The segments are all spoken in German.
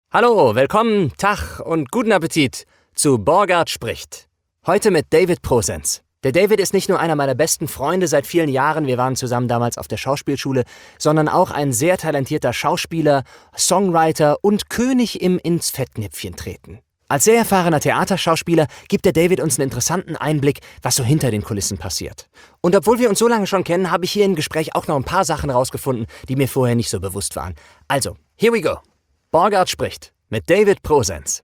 Hallo, willkommen, Tag und guten Appetit zu Borgert spricht. Heute mit David Prosenz. Der David ist nicht nur einer meiner besten Freunde seit vielen Jahren, wir waren zusammen damals auf der Schauspielschule, sondern auch ein sehr talentierter Schauspieler, Songwriter und König im ins Fettnäpfchen treten. Als sehr erfahrener Theaterschauspieler gibt der David uns einen interessanten Einblick, was so hinter den Kulissen passiert. Und obwohl wir uns so lange schon kennen, habe ich hier im Gespräch auch noch ein paar Sachen rausgefunden, die mir vorher nicht so bewusst waren. Also, here we go. Borgert spricht mit David Prosenz.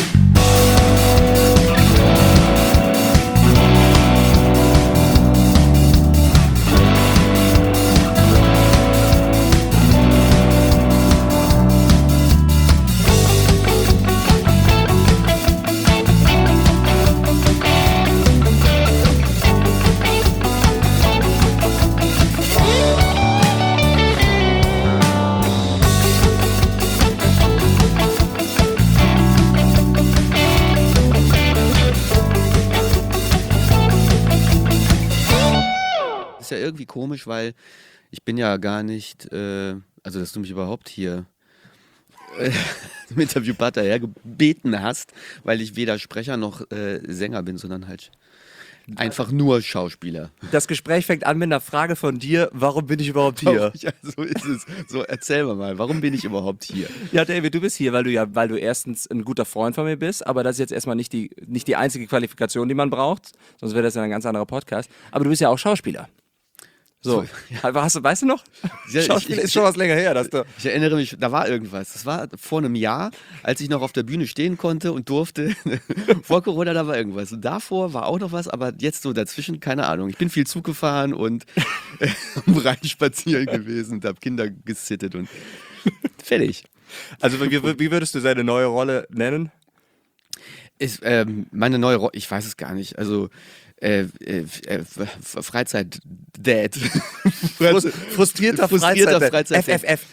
Ja irgendwie komisch, weil ich bin ja gar nicht, also dass du mich überhaupt hier im Interviewpartner hergebeten hast, weil ich weder Sprecher noch Sänger bin, sondern halt einfach nur Schauspieler. Das Gespräch fängt an mit einer Frage von dir, warum bin ich überhaupt hier? Ja, so ist es. So, erzähl mal, warum bin ich überhaupt hier? Ja, David, du bist hier, weil du erstens ein guter Freund von mir bist, aber das ist jetzt erstmal nicht die einzige Qualifikation, die man braucht, sonst wäre das ja ein ganz anderer Podcast. Aber du bist ja auch Schauspieler. So, ja. Weißt du noch? Ja, Schauspieler ist schon was länger her. Ich erinnere mich, da war irgendwas. Das war vor einem Jahr, als ich noch auf der Bühne stehen konnte und durfte. Vor Corona, da war irgendwas. Und davor war auch noch was, aber jetzt so dazwischen, keine Ahnung. Ich bin viel Zug gefahren und am Rhein spazieren gewesen und habe Kinder gesittet und fertig. Also wie würdest du seine neue Rolle nennen? Meine neue Rolle, ich weiß es gar nicht. Also Freizeit-Dad. Frustrierter Freizeit.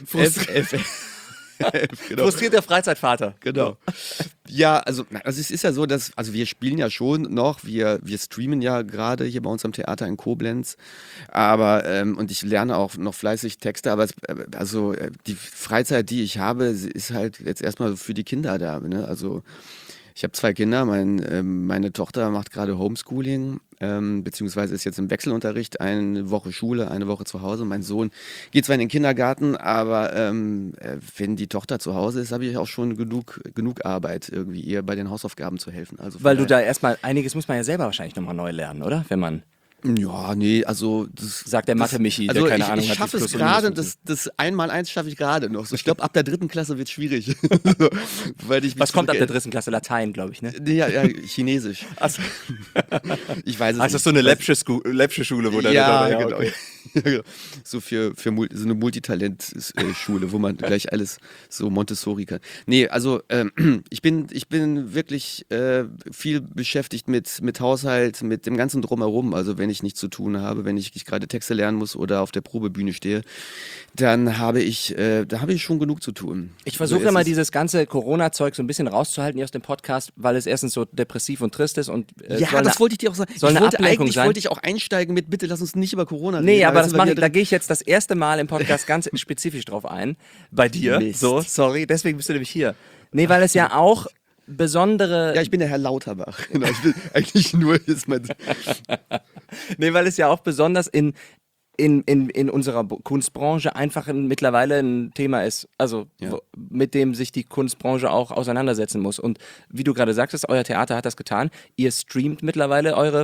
Genau. Frustrierter Freizeitvater. Genau. Ja, also es ist ja so, dass, also wir spielen ja schon noch, wir streamen ja gerade hier bei uns am Theater in Koblenz, aber, und ich lerne auch noch fleißig Texte, aber die Freizeit, die ich habe, ist halt jetzt erstmal für die Kinder da, ne? Also ich habe 2 Kinder, meine Tochter macht gerade Homeschooling, beziehungsweise ist jetzt im Wechselunterricht, eine Woche Schule, eine Woche zu Hause. Mein Sohn geht zwar in den Kindergarten, aber wenn die Tochter zu Hause ist, habe ich auch schon genug Arbeit, irgendwie ihr bei den Hausaufgaben zu helfen. Also weil du da erstmal, einiges muss man ja selber wahrscheinlich nochmal neu lernen, oder? Wenn man... Ja, nee, also das sagt der Mathe-Michi, der keine Ahnung hat. Ich schaffe es gerade, das 1x1 schaffe ich gerade noch. So, ich glaube, ab der 3. Klasse wird es schwierig. Was kommt ab der 3. Klasse? Latein, glaube ich, ne? Ja, Chinesisch. Also. Ich weiß es nicht. Das ist so eine läppsche Schule, wo ja, genau. Okay. Ja, genau. So für so eine Multitalent-Schule, wo man gleich alles so Montessori kann. Nee, also ich bin wirklich viel beschäftigt mit Haushalt, mit dem ganzen Drumherum. Also wenn ich nichts zu tun habe, wenn ich gerade Texte lernen muss oder auf der Probebühne stehe, dann habe ich schon genug zu tun. Ich versuche immer dieses ganze Corona-Zeug so ein bisschen rauszuhalten hier aus dem Podcast, weil es erstens so depressiv und trist ist und das wollte ich dir auch sagen. Wollte ich auch einsteigen mit, bitte lass uns nicht über Corona reden. Nee, aber da gehe ich jetzt das erste Mal im Podcast ganz spezifisch drauf ein. Bei dir. Mist. So, sorry, deswegen bist du nämlich hier. Nee, weil es ja auch besondere... Ja, ich bin der Herr Lauterbach. Genau, ich bin eigentlich nur jetzt mal... Nee, weil es ja auch besonders in unserer Kunstbranche einfach mittlerweile ein Thema ist, also mit dem sich die Kunstbranche auch auseinandersetzen muss. Und wie du gerade sagtest, euer Theater hat das getan. Ihr streamt mittlerweile eure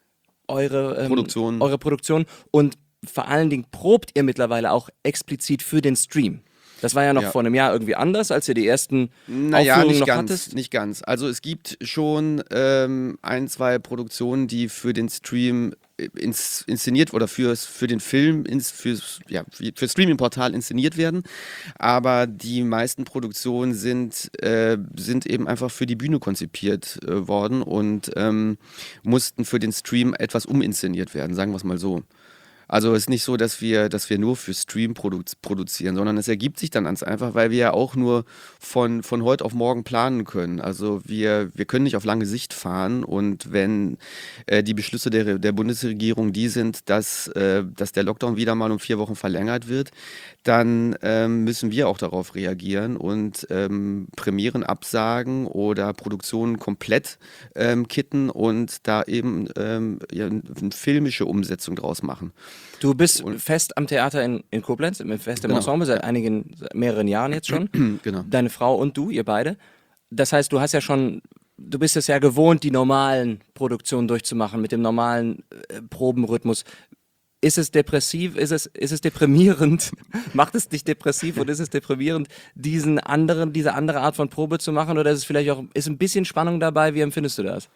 Produktion und vor allen Dingen probt ihr mittlerweile auch explizit für den Stream. Das war ja noch vor einem Jahr irgendwie anders, als ihr die ersten Aufführungen noch hattest. Nicht ganz. Also es gibt schon 1, 2 Produktionen, die für den Stream inszeniert oder für den Film, für Streaming-Portal inszeniert werden. Aber die meisten Produktionen sind eben einfach für die Bühne konzipiert worden und mussten für den Stream etwas uminszeniert werden, sagen wir es mal so. Also es ist nicht so, dass wir nur für Stream produzieren, sondern es ergibt sich dann ganz einfach, weil wir ja auch nur von heute auf morgen planen können. Also wir können nicht auf lange Sicht fahren, und wenn die Beschlüsse der Bundesregierung die sind, dass der Lockdown wieder mal um 4 Wochen verlängert wird, dann müssen wir auch darauf reagieren und Premieren absagen oder Produktionen komplett kitten und da eben ja, eine filmische Umsetzung draus machen. Du bist fest am Theater in Koblenz, fest im Genau. Ensemble, seit mehreren Jahren jetzt schon. Genau. Deine Frau und du, ihr beide. Das heißt, du bist es ja gewohnt, die normalen Produktionen durchzumachen, mit dem normalen Probenrhythmus. Ist es depressiv? Ist es deprimierend? Macht es dich depressiv oder ist es deprimierend, diese andere Art von Probe zu machen? Oder ist es vielleicht auch, ist ein bisschen Spannung dabei? Wie empfindest du das?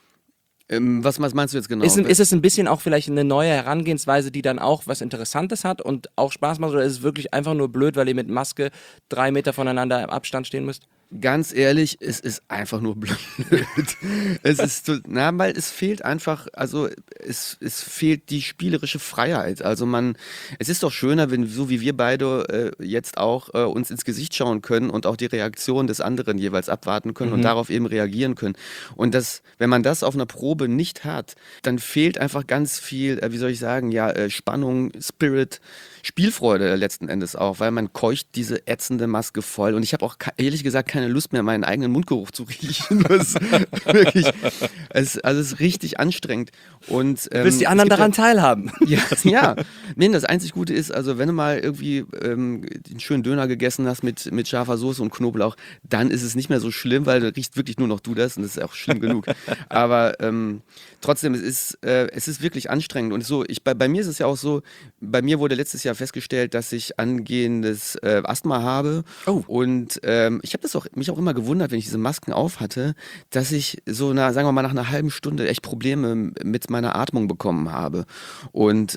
Was meinst du jetzt genau? Ist es ein bisschen auch vielleicht eine neue Herangehensweise, die dann auch was Interessantes hat und auch Spaß macht? Oder ist es wirklich einfach nur blöd, weil ihr mit Maske 3 Meter voneinander im Abstand stehen müsst? Ganz ehrlich, es ist einfach nur blöd. Es ist weil es fehlt einfach, also es fehlt die spielerische Freiheit. Also es ist doch schöner, wenn so wie wir beide jetzt auch uns ins Gesicht schauen können und auch die Reaktion des anderen jeweils abwarten können und darauf eben reagieren können. Und wenn man das auf einer Probe nicht hat, dann fehlt einfach ganz viel, wie soll ich sagen, ja, Spannung, Spirit, Spielfreude letzten Endes auch, weil man keucht diese ätzende Maske voll. Und ich habe auch ehrlich gesagt keine Lust mehr, meinen eigenen Mundgeruch zu riechen. Das ist wirklich, es ist richtig anstrengend. Und, Du willst die anderen daran teilhaben. Ja. Nee, das einzig Gute ist, also wenn du mal irgendwie einen schönen Döner gegessen hast mit scharfer Soße und Knoblauch, dann ist es nicht mehr so schlimm, weil da riecht wirklich nur noch du das, und das ist auch schlimm genug. Aber trotzdem, es ist wirklich anstrengend. Und so, bei mir ist es ja auch so, bei mir wurde letztes Jahr festgestellt, dass ich angehendes Asthma habe. Oh. Und ich habe mich auch immer gewundert, wenn ich diese Masken auf hatte, dass ich so, sagen wir mal, nach einer halben Stunde echt Probleme mit meiner Atmung bekommen habe. Und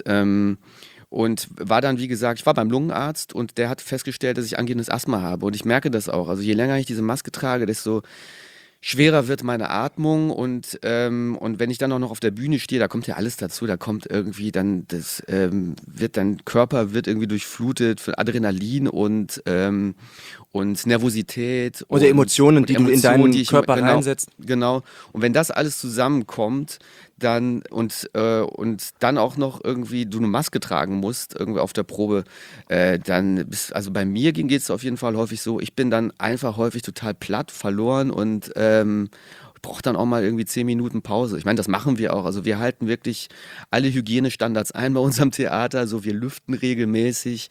war dann, wie gesagt, ich war beim Lungenarzt und der hat festgestellt, dass ich angehendes Asthma habe. Und ich merke das auch. Also je länger ich diese Maske trage, desto schwerer wird meine Atmung, und wenn ich dann auch noch auf der Bühne stehe, da kommt ja alles dazu, da kommt irgendwie dann, dein Körper wird irgendwie durchflutet von Adrenalin und Nervosität. Oder Emotionen, die du in deinen Körper reinsetzt. Genau. Und wenn das alles zusammenkommt, dann dann auch noch irgendwie du eine Maske tragen musst, irgendwie auf der Probe, also bei mir geht es auf jeden Fall häufig so, ich bin dann einfach häufig total platt, verloren und brauche dann auch mal irgendwie 10 Minuten Pause. Ich meine, das machen wir auch. Also wir halten wirklich alle Hygienestandards ein bei unserem Theater. Also wir lüften regelmäßig.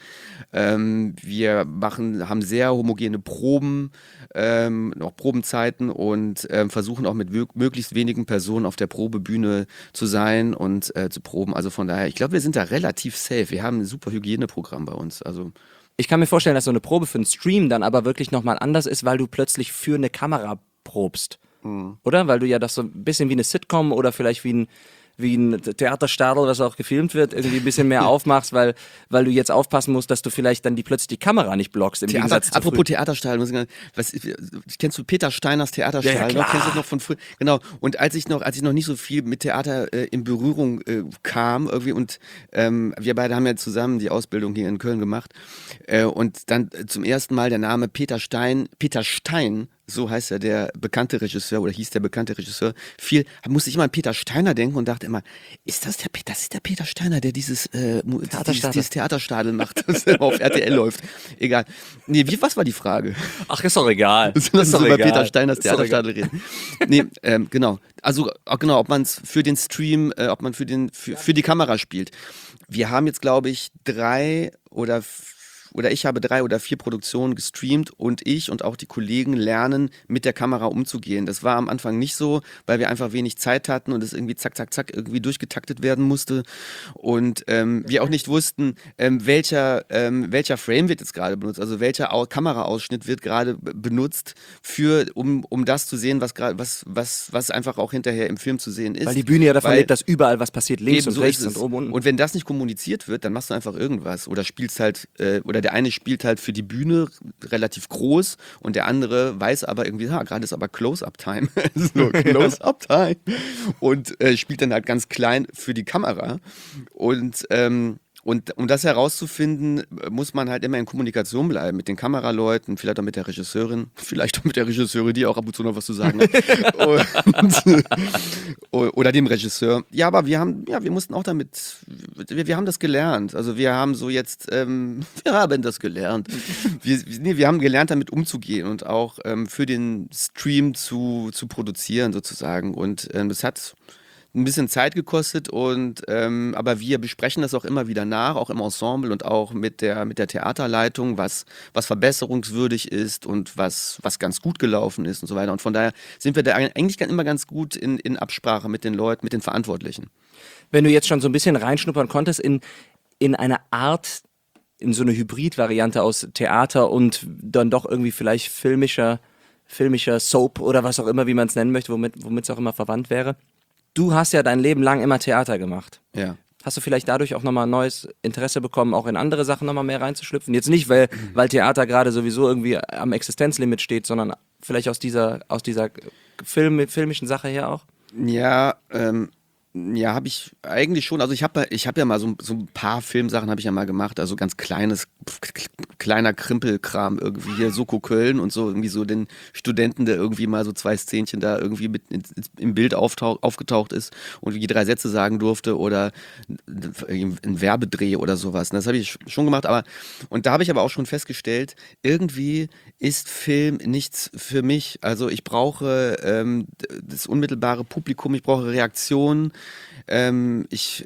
Wir haben sehr homogene Proben, auch Probenzeiten, und versuchen auch mit möglichst wenigen Personen auf der Probebühne zu sein und zu proben. Also von daher, ich glaube, wir sind da relativ safe. Wir haben ein super Hygieneprogramm bei uns. Also Ich kann mir vorstellen, dass so eine Probe für einen Stream dann aber wirklich nochmal anders ist, weil du plötzlich für eine Kamera probst. Oder? Weil du ja das so ein bisschen wie eine Sitcom oder vielleicht wie ein Theaterstadel, was auch gefilmt wird, irgendwie ein bisschen mehr aufmachst, weil du jetzt aufpassen musst, dass du vielleicht dann plötzlich die Kamera nicht blockst. Apropos Theaterstadel, kennst du Peter Steiners Theaterstadel? Ja, klar. Kennst du das noch von früher? Genau. Und als ich noch nicht so viel mit Theater in Berührung kam, irgendwie, und wir beide haben ja zusammen die Ausbildung hier in Köln gemacht, und dann zum ersten Mal der Name Peter Stein, so heißt ja der bekannte Regisseur, oder hieß der bekannte Regisseur, musste ich immer an Peter Steiner denken und dachte immer, das ist der Peter Steiner, der dieses Theaterstadel macht, das auf RTL läuft. Egal. Nee, was war die Frage? Ach, ist doch egal. Lass uns über Peter Steiners Theaterstadel reden. Nee, genau. Also, genau, ob man es für den Stream, ob man für die Kamera spielt. Wir haben jetzt, glaube ich, ich habe 3 oder 4 Produktionen gestreamt, und ich und auch die Kollegen lernen, mit der Kamera umzugehen. Das war am Anfang nicht so, weil wir einfach wenig Zeit hatten und es irgendwie zack, zack, zack irgendwie durchgetaktet werden musste, und wir auch nicht wussten, welcher Frame wird jetzt gerade benutzt, also welcher Kameraausschnitt wird gerade benutzt, um das zu sehen, was einfach auch hinterher im Film zu sehen ist. Weil die Bühne ja davon lebt, dass überall was passiert, links und so rechts ist es. und oben und unten. Und wenn das nicht kommuniziert wird, dann machst du einfach irgendwas oder spielst halt, oder der eine spielt halt für die Bühne relativ groß und der andere weiß aber irgendwie, gerade ist aber Close-Up-Time. So, Close-Up-Time. Und spielt dann halt ganz klein für die Kamera. Und um das herauszufinden, muss man halt immer in Kommunikation bleiben mit den Kameraleuten, vielleicht auch mit der Regisseurin, vielleicht auch mit der Regisseurin, die auch ab und zu noch was zu sagen hat. Oder dem Regisseur. Ja, aber wir mussten auch damit, wir haben das gelernt. Also wir haben so jetzt, wir haben das gelernt. Wir haben gelernt, damit umzugehen und auch für den Stream zu produzieren sozusagen. Und es hat ein bisschen Zeit gekostet aber wir besprechen das auch immer wieder nach, auch im Ensemble und auch mit der Theaterleitung, was verbesserungswürdig ist und was ganz gut gelaufen ist und so weiter. Und von daher sind wir da eigentlich immer ganz gut in Absprache mit den Leuten, mit den Verantwortlichen. Wenn du jetzt schon so ein bisschen reinschnuppern konntest in eine Art, in so eine Hybrid-Variante aus Theater und dann doch irgendwie vielleicht filmischer Soap oder was auch immer, wie man es nennen möchte, womit es auch immer verwandt wäre. Du hast ja dein Leben lang immer Theater gemacht. Ja. Hast du vielleicht dadurch auch nochmal ein neues Interesse bekommen, auch in andere Sachen nochmal mehr reinzuschlüpfen? Jetzt nicht, weil Theater gerade sowieso irgendwie am Existenzlimit steht, sondern vielleicht aus dieser filmischen Sache her auch? Ja, habe ich eigentlich schon. Also ich hab ja mal so ein paar Filmsachen habe ich ja mal gemacht, also ganz kleiner Krimpelkram irgendwie hier, Soko Köln und so, irgendwie so den Studenten, der irgendwie mal so 2 Szenchen da irgendwie mit im Bild aufgetaucht ist und wie 3 Sätze sagen durfte oder ein Werbedreh oder sowas. Und das habe ich schon gemacht, und da habe ich aber auch schon festgestellt, irgendwie ist Film nichts für mich. Also ich brauche das unmittelbare Publikum, ich brauche Reaktionen. Ich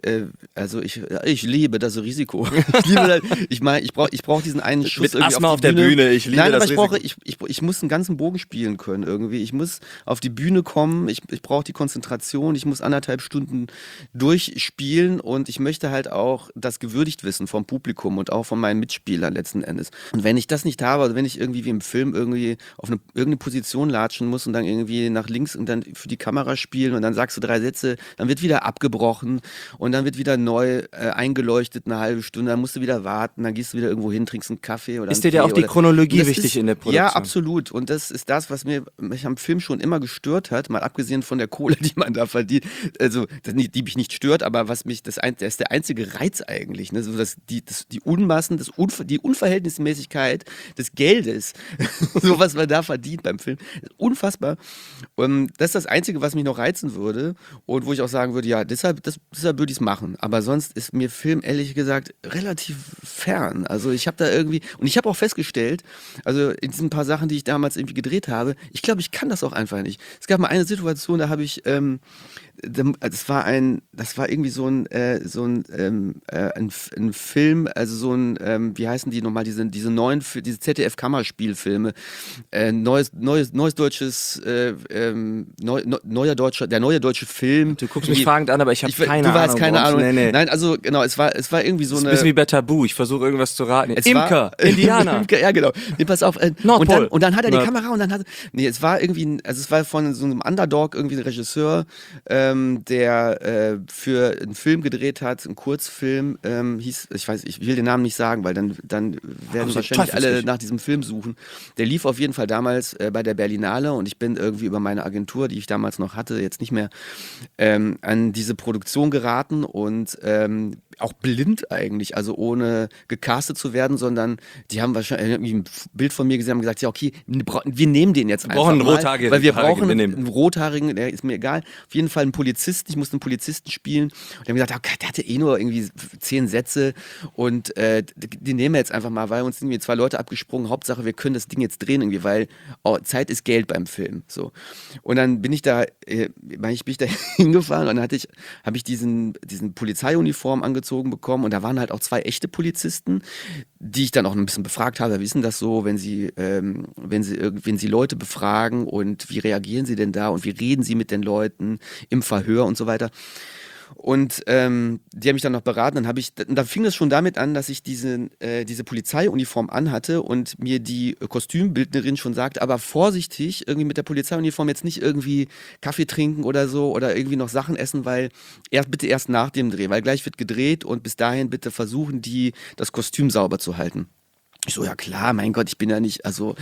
liebe das Risiko. Ich brauche diesen einen Schuss mit irgendwie Asthma auf die Bühne. Ich liebe Nein, das aber Risiko. ich muss einen ganzen Bogen spielen können irgendwie. Ich muss auf die Bühne kommen, ich brauche die Konzentration, ich muss 1,5 Stunden durchspielen und ich möchte halt auch das gewürdigt wissen vom Publikum und auch von meinen Mitspielern letzten Endes. Und wenn ich das nicht habe, also wenn ich irgendwie wie im Film irgendwie auf irgendeine Position latschen muss und dann irgendwie nach links und dann für die Kamera spielen und dann sagst du 3 Sätze, dann wird wieder abgebrochen und dann wird wieder neu eingeleuchtet eine halbe Stunde, dann musst du wieder warten, dann gehst du wieder irgendwo hin, trinkst einen Kaffee oder ist dir da auch die Chronologie wichtig in der Produktion? Ja, absolut. Und das ist das, was mich am Film schon immer gestört hat, mal abgesehen von der Kohle, die man da verdient. Also, die mich nicht stört, aber was mich, das ist der einzige Reiz eigentlich. Ne? So, die Unmassen, die Unverhältnismäßigkeit des Geldes, so was man da verdient beim Film. Unfassbar. Und das ist das Einzige, was mich noch reizen würde und wo ich auch sagen würde, ja, deshalb würde ich es machen. Aber sonst ist mir Film ehrlich gesagt relativ fern. Also ich habe da irgendwie, und ich habe auch festgestellt, also in diesen paar Sachen, die ich damals irgendwie gedreht habe, ich glaube, ich kann das auch einfach nicht. Es gab mal eine Situation, da habe ich, das war irgendwie so ein Film, also so ein, wie heißen die nochmal, diese neuen, diese ZDF-Kammerspielfilme, neues deutsches, der neue deutsche Film. Du guckst mich fragend an, aber ich habe keine Ahnung. Du weißt keine Ahnung. Nee. Nein, also genau, es war irgendwie so das ist eine. ein bisschen wie bei Tabu, ich versuche irgendwas zu raten. Imker, Indianer. Ja, genau. Nee, pass auf. Nordpol. Und dann hat er die Kamera und dann es war irgendwie, also es war von so einem Underdog, irgendwie ein Regisseur, der für einen Film gedreht hat, einen Kurzfilm, ich will den Namen nicht sagen, weil dann werden wahrscheinlich alle nach diesem Film suchen. Der lief auf jeden Fall damals bei der Berlinale und ich bin irgendwie über meine Agentur, die ich damals noch hatte, jetzt nicht mehr, an diese Produktion geraten und auch blind eigentlich, also ohne gecastet zu werden, sondern die haben wahrscheinlich irgendwie ein Bild von mir gesehen und gesagt, ja okay, wir nehmen den jetzt einfach einen mal, Rothaarigen, weil wir brauchen einen Rothaarigen, der ist mir egal, auf jeden Fall einen Polizisten, ich musste einen Polizisten spielen und die haben gesagt, der hatte eh nur irgendwie 10 Sätze und den nehmen wir jetzt einfach mal, weil uns sind irgendwie 2 Leute abgesprungen, Hauptsache wir können das Ding jetzt drehen irgendwie, weil Zeit ist Geld beim Film, so. Und dann bin ich da hingefahren und dann habe ich diesen Polizeiuniform angezogen bekommen und da waren halt auch 2 echte Polizisten, die ich dann auch ein bisschen befragt habe, wie ist denn das so, wenn sie Leute befragen und wie reagieren sie denn da und wie reden sie mit den Leuten im Verhör und so weiter. Und die haben mich dann noch beraten. Da fing es schon damit an, dass ich diese Polizeiuniform anhatte und mir die Kostümbildnerin schon sagt, aber vorsichtig, irgendwie mit der Polizeiuniform jetzt nicht irgendwie Kaffee trinken oder so oder irgendwie noch Sachen essen, weil bitte erst nach dem Dreh, weil gleich wird gedreht und bis dahin bitte versuchen die, das Kostüm sauber zu halten. Ich so, ja klar, mein Gott, ich bin ja nicht, also...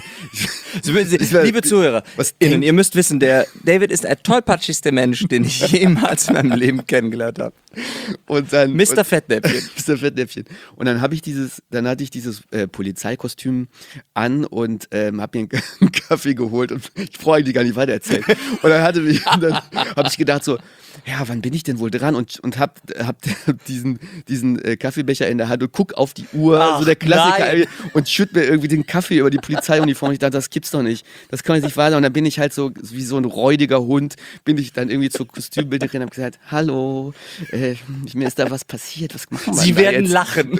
Liebe Zuhörer, ihr müsst wissen, der David ist der tollpatschigste Mensch, den ich jemals in meinem Leben kennengelernt habe. Und dann, Mr. Fettnäpfchen. Mr. Fettnäpfchen. Und dann hatte ich dieses Polizeikostüm an und habe mir einen Kaffee geholt und ich brauche eigentlich gar nicht weiter erzählen. Und dann habe ich gedacht so, ja, wann bin ich denn wohl dran? Und hab diesen Kaffeebecher in der Hand und guck auf die Uhr, so der Klassiker, nein. und schütt mir irgendwie den Kaffee über die Polizeiuniform. Ich dachte, das gibt's doch nicht. Das kann nicht wahr sein. Und dann bin ich halt so, wie so ein räudiger Hund, bin ich dann irgendwie zur Kostümbilderin und habe gesagt, hallo, mir ist da was passiert, was machen wir Sie da werden jetzt? lachen.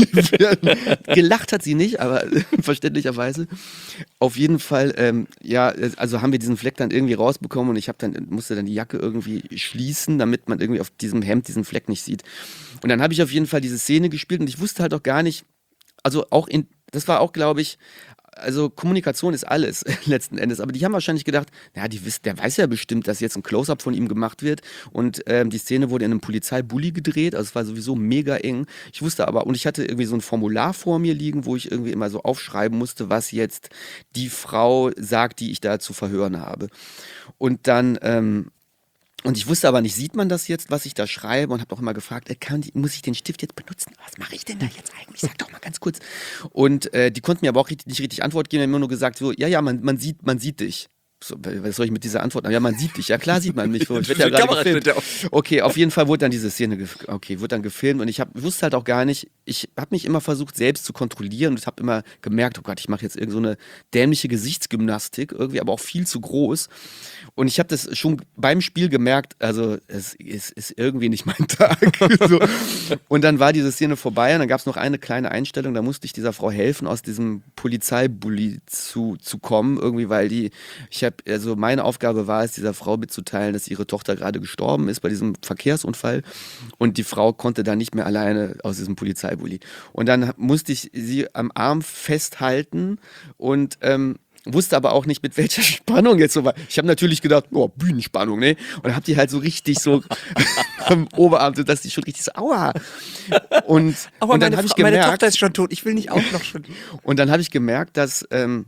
Gelacht hat sie nicht, aber verständlicherweise. Auf jeden Fall, also haben wir diesen Fleck dann irgendwie rausbekommen und ich musste dann die Jacke irgendwie schließen, damit man irgendwie auf diesem Hemd diesen Fleck nicht sieht. Und dann habe ich auf jeden Fall diese Szene gespielt und ich wusste halt auch gar nicht, also das war auch, glaube ich, also Kommunikation ist alles letzten Endes, aber die haben wahrscheinlich gedacht, ja, der weiß ja bestimmt, dass jetzt ein Close-Up von ihm gemacht wird und die Szene wurde in einem Polizeibully gedreht, also es war sowieso mega eng. Ich wusste aber, und ich hatte irgendwie so ein Formular vor mir liegen, wo ich irgendwie immer so aufschreiben musste, was jetzt die Frau sagt, die ich da zu verhören habe. Und dann und ich wusste aber nicht, sieht man das jetzt, was ich da schreibe? Und habe auch immer gefragt, muss ich den Stift jetzt benutzen? Was mache ich denn da jetzt eigentlich? Sag doch mal ganz kurz. Und die konnten mir aber auch nicht richtig Antwort geben. Die haben immer nur gesagt, so, ja, man sieht dich. So, was soll ich mit dieser Antwort? Ja, man sieht dich. Ja, klar sieht man mich. Ich werde ja gerade gefilmt. Okay, auf jeden Fall wurde dann diese Szene wurde dann gefilmt und ich wusste halt auch gar nicht, ich habe mich immer versucht, selbst zu kontrollieren und habe immer gemerkt, oh Gott, ich mache jetzt irgend so eine dämliche Gesichtsgymnastik, irgendwie aber auch viel zu groß. Und ich habe das schon beim Spiel gemerkt, also es ist irgendwie nicht mein Tag. So. Und dann war diese Szene vorbei und dann gab es noch eine kleine Einstellung, da musste ich dieser Frau helfen, aus diesem Polizeibully zu kommen, irgendwie, weil also meine Aufgabe war es, dieser Frau mitzuteilen, dass ihre Tochter gerade gestorben ist bei diesem Verkehrsunfall und die Frau konnte dann nicht mehr alleine aus diesem Polizeibully. Und dann musste ich sie am Arm festhalten und wusste aber auch nicht, mit welcher Spannung jetzt so war. Ich habe natürlich gedacht, oh, Bühnenspannung, ne? Und hab die halt so richtig so am Oberarm, dass die schon richtig so, aua. Und dann habe ich gemerkt, meine Tochter ist schon tot, ich will nicht auch noch schon. Und dann habe ich gemerkt, dass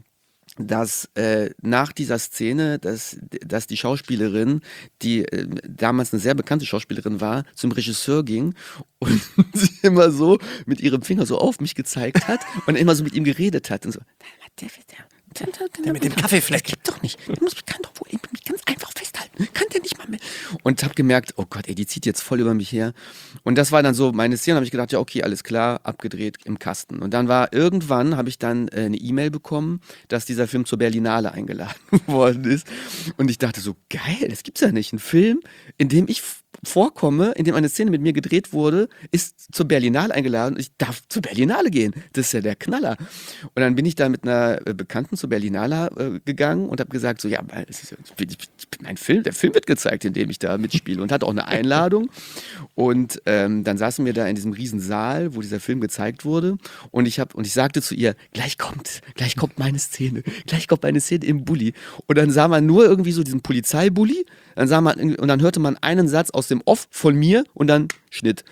nach dieser Szene, dass die Schauspielerin, die damals eine sehr bekannte Schauspielerin war, zum Regisseur ging und sie immer so mit ihrem Finger so auf mich gezeigt hat und immer so mit ihm geredet hat und so, Der mit dem Kaffeefleck. Das gibt doch nicht. Kann doch wohl mich ganz einfach festhalten. Kann der nicht mal mehr. Und hab gemerkt, oh Gott, ey, die zieht jetzt voll über mich her. Und das war dann so meine Szene, habe ich gedacht, ja okay, alles klar, abgedreht im Kasten. Und dann habe ich dann eine E-Mail bekommen, dass dieser Film zur Berlinale eingeladen worden ist. Und ich dachte so, geil, das gibt's ja nicht. Ein Film, in dem ich vorkomme, in dem eine Szene mit mir gedreht wurde, ist zur Berlinale eingeladen und ich darf zur Berlinale gehen. Das ist ja der Knaller. Und dann bin ich da mit einer Bekannten zur Berlinale gegangen und habe gesagt, so ja, mein Film, der Film wird gezeigt, in dem ich da mitspiele und hatte auch eine Einladung. Und dann saßen wir da in diesem riesen Saal, wo dieser Film gezeigt wurde und ich sagte zu ihr, gleich kommt meine Szene im Bulli. Und dann sah man nur irgendwie so diesen Polizeibully, und dann hörte man einen Satz aus dem Off von mir und dann Schnitt.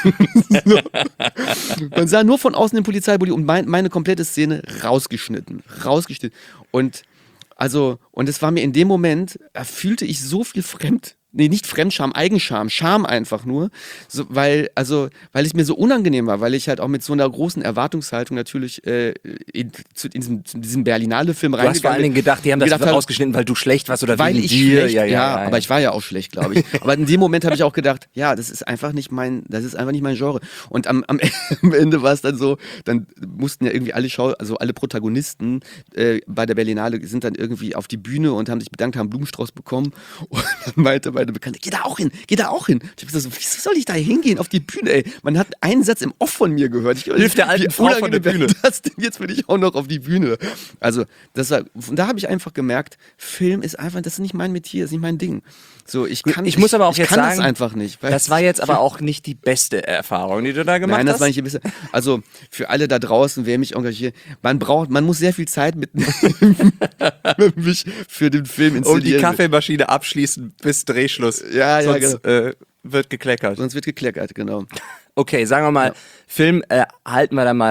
Man sah nur von außen den Polizeibully und meine komplette Szene rausgeschnitten. Und es war mir in dem Moment, da fühlte ich so viel nicht Fremdscham, Eigenscham, Scham einfach nur, so, weil es mir so unangenehm war, weil ich halt auch mit so einer großen Erwartungshaltung natürlich in diesem Berlinale-Film reingegangen bin. Du hast vor allen Dingen gedacht, die haben das rausgeschnitten, weil du schlecht warst oder weil wegen ich dir. Schlecht, aber ich war ja auch schlecht, glaube ich. Aber in dem Moment habe ich auch gedacht, ja, das ist einfach nicht mein Genre. Und am Ende war es dann so, dann mussten ja irgendwie alle Protagonisten bei der Berlinale sind dann irgendwie auf die Bühne und haben sich bedankt, haben Blumenstrauß bekommen und dann meinte meine Bekannte, geh da auch hin. Ich habe gesagt, so, wieso soll ich da hingehen auf die Bühne, ey? Man hat einen Satz im Off von mir gehört. Hilf der alten Frau von der Bühne. Das denn jetzt will ich auch noch auf die Bühne. Also, da habe ich einfach gemerkt, Film ist einfach, das ist nicht mein Metier, das ist nicht mein Ding. So, ich muss aber auch jetzt sagen, das einfach nicht. Das war jetzt aber auch nicht die beste Erfahrung, die du da gemacht hast. Nein, das war nicht die beste. Also, für alle da draußen, wer mich engagiert, man muss sehr viel Zeit mit mich für den Film installieren. Und die Kaffeemaschine abschließen bis Drehschluss. Ja, sonst genau. Wird gekleckert. Sonst wird gekleckert, genau. Okay, sagen wir mal, Film halten wir da mal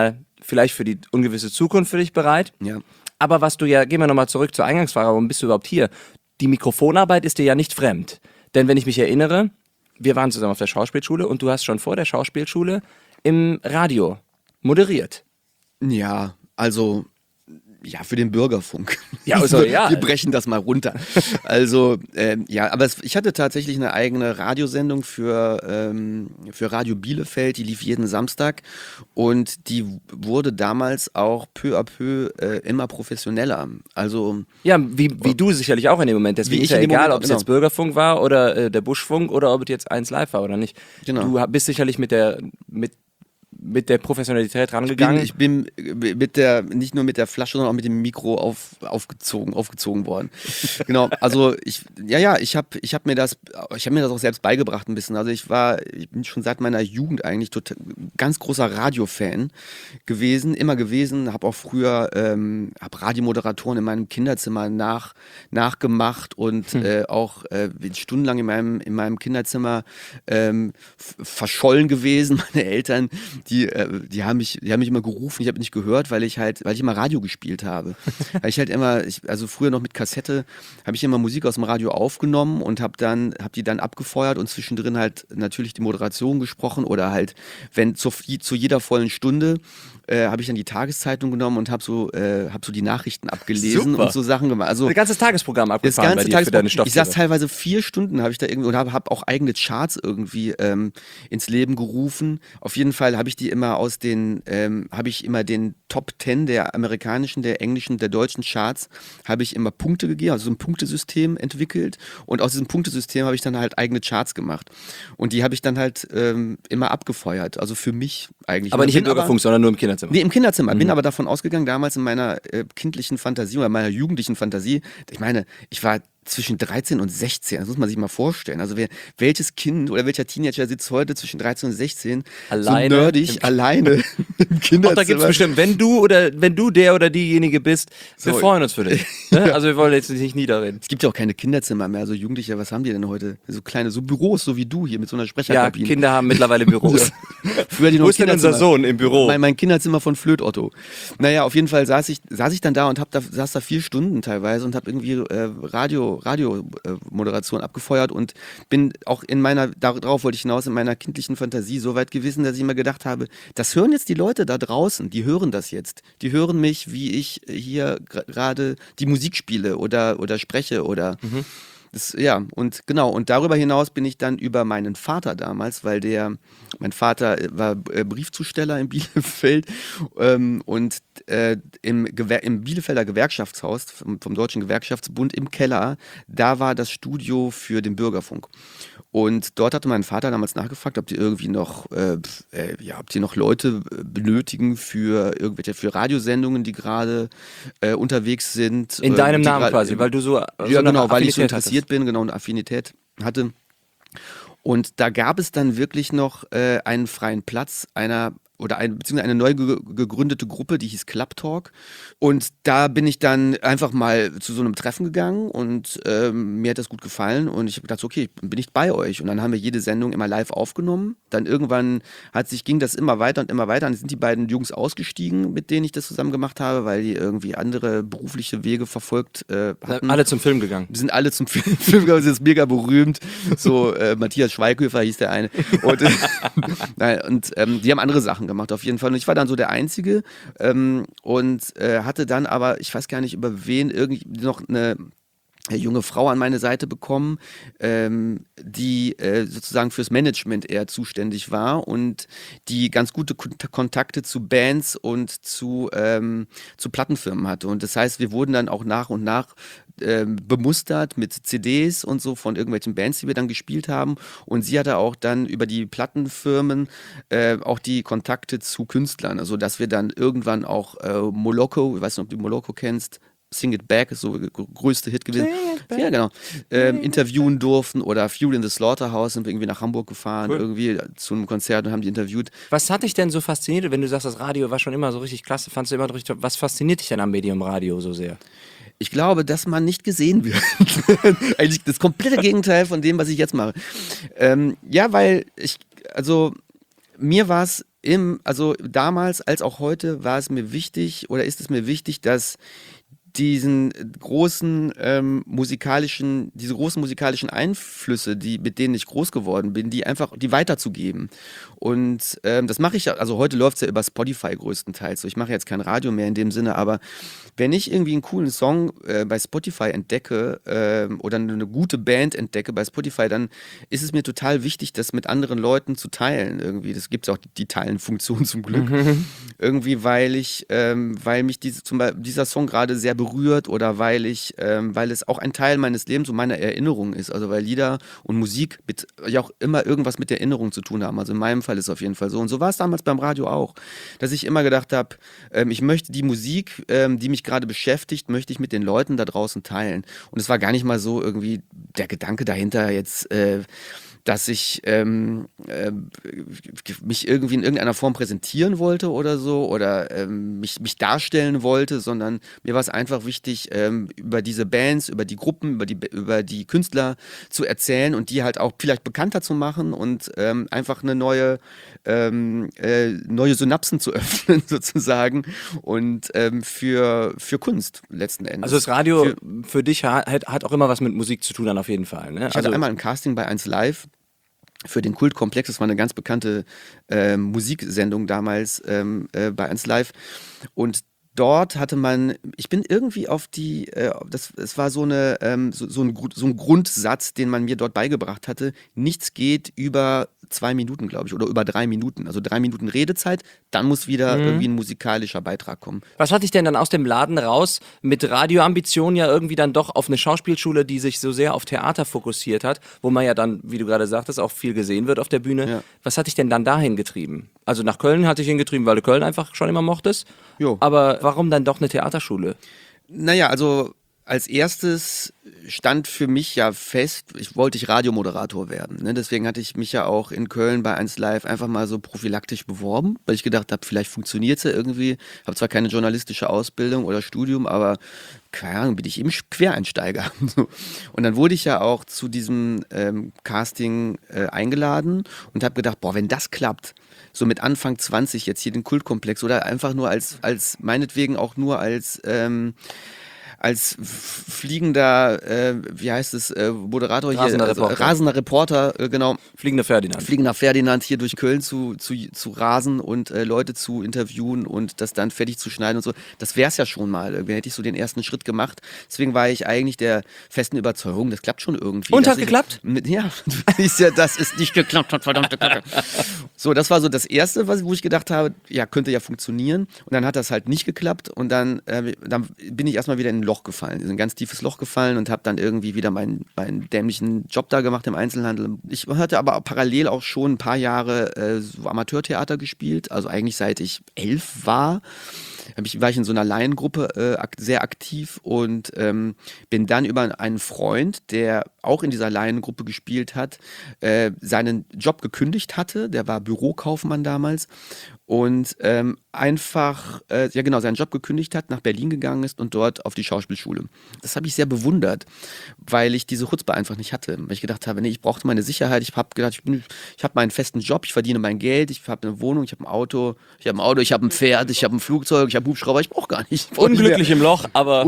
vielleicht für die ungewisse Zukunft für dich bereit. Ja. Aber gehen wir nochmal zurück zur Eingangsfrage, warum bist du überhaupt hier? Die Mikrofonarbeit ist dir ja nicht fremd. Denn wenn ich mich erinnere, wir waren zusammen auf der Schauspielschule und du hast schon vor der Schauspielschule im Radio moderiert. Ja, also ja, für den Bürgerfunk. Ja, also, ja. Wir brechen das mal runter. Also, ja, aber ich hatte tatsächlich eine eigene Radiosendung für Radio Bielefeld, die lief jeden Samstag und die wurde damals auch peu à peu immer professioneller. Also ja, wie du sicherlich auch in dem Moment. Deswegen ist ja egal, ob es jetzt Bürgerfunk war oder der Buschfunk oder ob es jetzt 1 Live war oder nicht. Genau. Du bist sicherlich mit der Professionalität rangegangen. Ich bin nicht nur mit der Flasche, sondern auch mit dem Mikro aufgezogen worden. Genau, also ich habe mir das auch selbst beigebracht ein bisschen. Also ich bin schon seit meiner Jugend eigentlich ganz großer Radiofan gewesen, habe auch früher Radiomoderatoren in meinem Kinderzimmer nachgemacht und auch stundenlang in meinem Kinderzimmer verschollen gewesen. Meine Eltern, die haben mich immer gerufen, ich habe nicht gehört, weil ich immer Radio gespielt habe. Weil ich halt immer, also früher noch mit Kassette, habe ich immer Musik aus dem Radio aufgenommen und habe die dann abgefeuert und zwischendrin halt natürlich die Moderation gesprochen oder halt, wenn zu jeder vollen Stunde habe ich dann die Tageszeitung genommen und habe so die Nachrichten abgelesen. Super. Und so Sachen gemacht. Also das ganze Tagesprogramm abgefahren bei dir für deine Stofftiere. Ich saß teilweise 4 Stunden, habe ich da irgendwie, und habe auch eigene Charts irgendwie ins Leben gerufen. Auf jeden Fall habe ich die immer immer den Top 10 der amerikanischen, der englischen, der deutschen Charts, habe ich immer Punkte gegeben, also so ein Punktesystem entwickelt und aus diesem Punktesystem habe ich dann halt eigene Charts gemacht. Und die habe ich dann halt immer abgefeuert, also für mich eigentlich. Aber nicht im Bürgerfunk, sondern nur im Kinderzimmer. Nee, im Kinderzimmer. Bin aber davon ausgegangen, damals in meiner kindlichen Fantasie oder meiner jugendlichen Fantasie, ich meine, ich war zwischen 13 und 16, das muss man sich mal vorstellen. Also welches Kind oder welcher Teenager sitzt heute zwischen 13 und 16 alleine, so nerdig, alleine im Kinderzimmer? Und da gibt es bestimmt, wenn du der oder diejenige bist, wir freuen uns für dich. Ne? Also wir wollen jetzt nicht niederreden. Es gibt ja auch keine Kinderzimmer mehr, also Jugendliche, was haben die denn heute? So kleine, so Büros, so wie du hier mit so einer Sprecherkabine. Ja, Kinder haben mittlerweile Büros. Früher die noch Wo ist denn unser Sohn im Büro? Mein Kinderzimmer von Flöt Otto. Naja, auf jeden Fall saß ich dann da und saß da 4 Stunden teilweise und habe irgendwie Radiomoderation abgefeuert und bin auch darauf wollte ich hinaus, in meiner kindlichen Fantasie so weit gewesen, dass ich immer gedacht habe, das hören jetzt die Leute da draußen, die hören das jetzt. Die hören mich, wie ich hier gerade die Musik spiele oder spreche oder und darüber hinaus bin ich dann über meinen Vater damals, weil mein Vater war Briefzusteller in Bielefeld und im Bielefelder Gewerkschaftshaus vom Deutschen Gewerkschaftsbund im Keller, da war das Studio für den Bürgerfunk. Und dort hatte mein Vater damals nachgefragt, ob die irgendwie noch, ob die noch Leute benötigen für Radiosendungen, die gerade unterwegs sind. In deinem Namen quasi, weil du so genau, weil ich so interessiert bin, genau, eine Affinität hatte. Und da gab es dann wirklich noch einen freien Platz beziehungsweise eine neu gegründete Gruppe, die hieß Club Talk. Und da bin ich dann einfach mal zu so einem Treffen gegangen und mir hat das gut gefallen und ich habe gedacht, okay, bin ich bei euch. Und dann haben wir jede Sendung immer live aufgenommen. Dann irgendwann ging das immer weiter und immer weiter. Dann sind die beiden Jungs ausgestiegen, mit denen ich das zusammen gemacht habe, weil die irgendwie andere berufliche Wege verfolgt hatten. Alle zum Film gegangen. Wir sind alle zum Film gegangen, das ist mega berühmt. So Matthias Schweighöfer hieß der eine. Und, die haben andere Sachen gemacht auf jeden Fall. Und ich war dann so der Einzige hatte dann aber, ich weiß gar nicht über wen, irgendwie noch eine junge Frau an meine Seite bekommen, die sozusagen fürs Management eher zuständig war und die ganz gute Kontakte zu Bands und zu Plattenfirmen hatte. Und das heißt, wir wurden dann auch nach und nach bemustert mit CDs und so von irgendwelchen Bands, die wir dann gespielt haben. Und sie hatte auch dann über die Plattenfirmen auch die Kontakte zu Künstlern. Also dass wir dann irgendwann auch Moloko, ich weiß nicht, ob du Moloko kennst, Sing It Back ist so der größte Hit gewesen. Ja, genau. Interviewen durften oder Fuel in the Slaughterhouse, sind wir irgendwie nach Hamburg gefahren, irgendwie zu einem Konzert und haben die interviewt. Was hat dich denn so fasziniert, wenn du sagst, das Radio war schon immer so richtig klasse, fandst du immer richtig, was fasziniert dich denn am Medium Radio so sehr? Ich glaube, dass man nicht gesehen wird. Eigentlich das komplette Gegenteil von dem, was ich jetzt mache. Weil mir war es also damals als auch heute war es mir wichtig oder ist es mir wichtig, dass diese großen musikalischen Einflüsse, mit denen ich groß geworden bin, die weiterzugeben. Und das mache ich, also heute läuft es ja über Spotify größtenteils. So, ich mache jetzt kein Radio mehr in dem Sinne, aber wenn ich irgendwie einen coolen Song bei Spotify entdecke oder eine gute Band entdecke bei Spotify, dann ist es mir total wichtig, das mit anderen Leuten zu teilen. Irgendwie, das gibt es auch die Teilen-Funktion zum Glück. Irgendwie, weil mich dieser Song gerade sehr berührt oder weil es auch ein Teil meines Lebens und meiner Erinnerung ist. Also weil Lieder und Musik ja auch immer irgendwas mit Erinnerung zu tun haben. Also in meinem Fall ist es auf jeden Fall so. Und so war es damals beim Radio auch, dass ich immer gedacht habe, ich möchte die Musik, die mich gerade beschäftigt, möchte ich mit den Leuten da draußen teilen. Und es war gar nicht mal so irgendwie der Gedanke dahinter jetzt, dass ich mich irgendwie in irgendeiner Form präsentieren wollte oder so oder mich darstellen wollte, sondern mir war es einfach wichtig, über diese Bands, über die Gruppen, über die Künstler zu erzählen und die halt auch vielleicht bekannter zu machen und einfach eine neue Synapsen zu öffnen sozusagen und für Kunst letzten Endes. Also das Radio für dich hat auch immer was mit Musik zu tun dann auf jeden Fall. Ne? Ich hatte einmal ein Casting bei 1 Live für den Kultkomplex, das war eine ganz bekannte Musiksendung damals bei 1 Live und dort ich bin irgendwie auf es war so ein Grundsatz, den man mir dort beigebracht hatte, nichts geht über 2 Minuten, glaube ich, oder über 3 Minuten, also 3 Minuten Redezeit, dann muss wieder irgendwie ein musikalischer Beitrag kommen. Was hat dich denn dann aus dem Laden raus mit Radioambitionen ja irgendwie dann doch auf eine Schauspielschule, die sich so sehr auf Theater fokussiert hat, wo man ja dann, wie du gerade sagtest, auch viel gesehen wird auf der Bühne. Ja. Was hat dich denn dann dahin getrieben? Also nach Köln hat dich hingetrieben, weil du Köln einfach schon immer mochtest. Jo. Aber warum dann doch eine Theaterschule? Naja, also als erstes stand für mich ja fest, wollte ich Radiomoderator werden. Ne? Deswegen hatte ich mich ja auch in Köln bei 1 Live einfach mal so prophylaktisch beworben, weil ich gedacht habe, vielleicht funktioniert es ja irgendwie. Habe zwar keine journalistische Ausbildung oder Studium, aber keine Ahnung, bin ich eben Quereinsteiger. Und dann wurde ich ja auch zu diesem Casting eingeladen und habe gedacht, boah, wenn das klappt, so mit Anfang 20 jetzt hier den Kultkomplex oder einfach nur als meinetwegen auch nur als fliegender, wie heißt es, Moderator hier, rasender Reporter, genau. Fliegender Ferdinand hier durch Köln zu rasen und Leute zu interviewen und das dann fertig zu schneiden und so. Das wäre es ja schon mal. Irgendwie hätte ich so den ersten Schritt gemacht. Deswegen war ich eigentlich der festen Überzeugung, das klappt schon irgendwie. Und hat geklappt? Ja, dass es nicht geklappt hat, verdammte Kacke. So, das war so das Erste, wo ich gedacht habe, ja, könnte ja funktionieren. Und dann hat das halt nicht geklappt und dann bin ich erstmal wieder in ein Loch gefallen, in ein ganz tiefes Loch gefallen und habe dann irgendwie wieder meinen dämlichen Job da gemacht im Einzelhandel. Ich hatte aber parallel auch schon ein paar Jahre so Amateurtheater gespielt, also eigentlich seit ich 11 war ich in so einer Laiengruppe sehr aktiv und bin dann über einen Freund, der auch in dieser Laiengruppe gespielt hat, seinen Job gekündigt hatte, der war Bürokaufmann damals und einfach seinen Job gekündigt hat, nach Berlin gegangen ist und dort auf die Schauspielschule. Das habe ich sehr bewundert, weil ich diese Chutzpe einfach nicht hatte. Weil ich gedacht habe, nee, ich brauchte meine Sicherheit. Ich habe gedacht, ich habe meinen festen Job, ich verdiene mein Geld, ich habe eine Wohnung, ich habe ein Auto, ich habe ein Pferd, ich habe ein Flugzeug, ich habe Hubschrauber, ich brauche gar nicht. Unglücklich im Loch, aber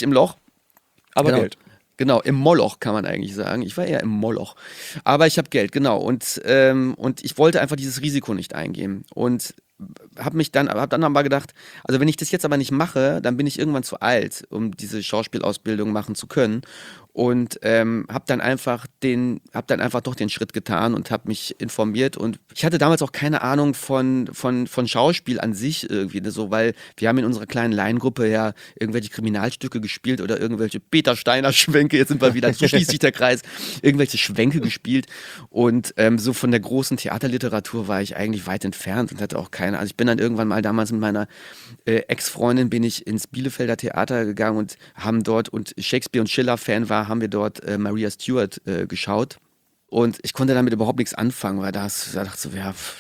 genau. Geld. Genau, im Moloch kann man eigentlich sagen. Ich war eher im Moloch. Aber ich habe Geld, genau. Und ich wollte einfach dieses Risiko nicht eingehen. Und hab dann aber gedacht, also wenn ich das jetzt aber nicht mache, dann bin ich irgendwann zu alt, um diese Schauspielausbildung machen zu können. Und hab dann einfach doch den Schritt getan und habe mich informiert. Und ich hatte damals auch keine Ahnung von Schauspiel an sich irgendwie, so, weil wir haben in unserer kleinen Laiengruppe ja irgendwelche Kriminalstücke gespielt oder irgendwelche Peter Steiner Schwänke, jetzt sind wir wieder, so schließt sich der Kreis, irgendwelche Schwänke gespielt. Und so von der großen Theaterliteratur war ich eigentlich weit entfernt und hatte auch keine, also ich bin dann irgendwann mal damals mit meiner Ex-Freundin bin ich ins Bielefelder Theater gegangen und haben dort, und Shakespeare und Schiller Fan war, haben wir dort Maria Stuart geschaut. Und ich konnte damit überhaupt nichts anfangen, weil da dachte ich so, ja,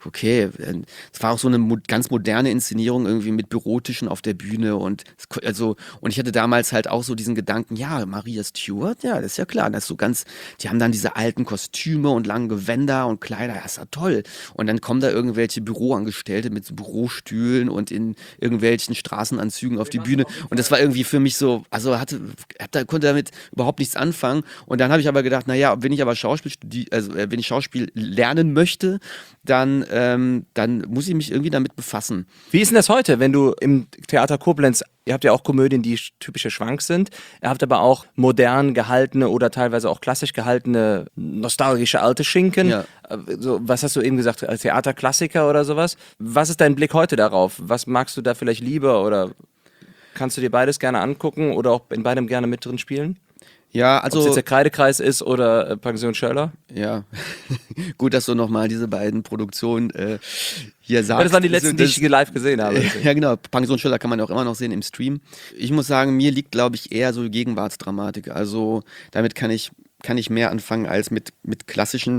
okay, es war auch so eine ganz moderne Inszenierung irgendwie mit Bürotischen auf der Bühne und ich hatte damals halt auch so diesen Gedanken, ja, Maria Stewart, ja, das ist ja klar, das ist so ganz, die haben dann diese alten Kostüme und langen Gewänder und Kleider, das ist ja toll. Und dann kommen da irgendwelche Büroangestellte mit so Bürostühlen und in irgendwelchen Straßenanzügen auf die Bühne und das war irgendwie für mich so, also konnte damit überhaupt nichts anfangen und dann habe ich aber gedacht, naja, wenn ich Schauspiel lernen möchte, dann muss ich mich irgendwie damit befassen. Wie ist denn das heute, wenn du im Theater Koblenz, ihr habt ja auch Komödien, die typische Schwank sind, ihr habt aber auch modern gehaltene oder teilweise auch klassisch gehaltene, nostalgische alte Schinken. Ja. So, was hast du eben gesagt, Theaterklassiker oder sowas? Was ist dein Blick heute darauf? Was magst du da vielleicht lieber oder kannst du dir beides gerne angucken oder auch in beidem gerne mit drin spielen? Ja, Ob es jetzt der Kreidekreis ist oder Pension Schöller? Ja, gut, dass du nochmal diese beiden Produktionen hier sagst. Ja, das waren die letzten, die ich live gesehen habe. Ja, genau. Pension Schöller kann man auch immer noch sehen im Stream. Ich muss sagen, mir liegt, glaube ich, eher so Gegenwartsdramatik. Also damit kann ich mehr anfangen als mit klassischen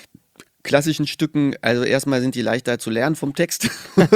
Stücken. Also erstmal sind die leichter zu lernen vom Text.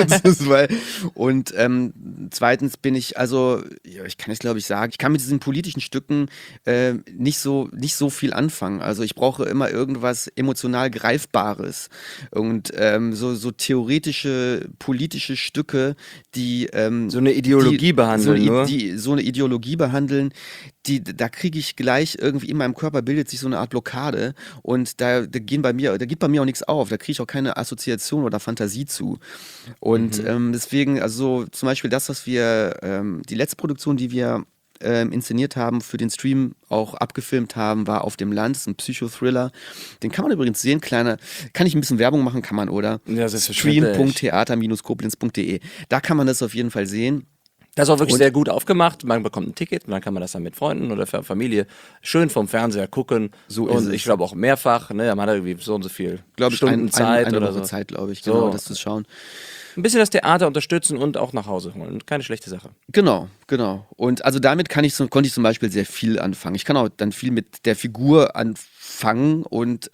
Und zweitens bin ich, also ja, ich kann es glaube ich sagen, ich kann mit diesen politischen Stücken nicht so viel anfangen. Also ich brauche immer irgendwas emotional Greifbares und so theoretische politische Stücke, die so eine Ideologie behandeln, so eine Ideologie behandeln. Da kriege ich gleich irgendwie in meinem Körper bildet sich so eine Art Blockade und da geht bei mir auch nichts auf, da kriege ich auch keine Assoziation oder Fantasie zu. Und deswegen, also zum Beispiel das, was wir, die letzte Produktion, die wir inszeniert haben, für den Stream auch abgefilmt haben, war Auf dem Land, das ist ein Psychothriller. Den kann man übrigens sehen, kann ich ein bisschen Werbung machen, kann man, oder? Ja, selbstverständlich. Stream.theater-koblenz.de. Da kann man das auf jeden Fall sehen. Das ist auch wirklich sehr gut aufgemacht. Man bekommt ein Ticket und dann kann man das dann mit Freunden oder Familie schön vom Fernseher gucken. So ist und es. ich glaube auch mehrfach, ne? Man hat irgendwie so und so viel Stunden Zeit eine oder Woche so. Zeit, glaube ich, So. das zu schauen. Ein bisschen das Theater unterstützen und auch nach Hause holen. Keine schlechte Sache. Genau. Und also damit konnte ich zum Beispiel sehr viel anfangen. Ich kann auch dann viel mit der Figur anfangen und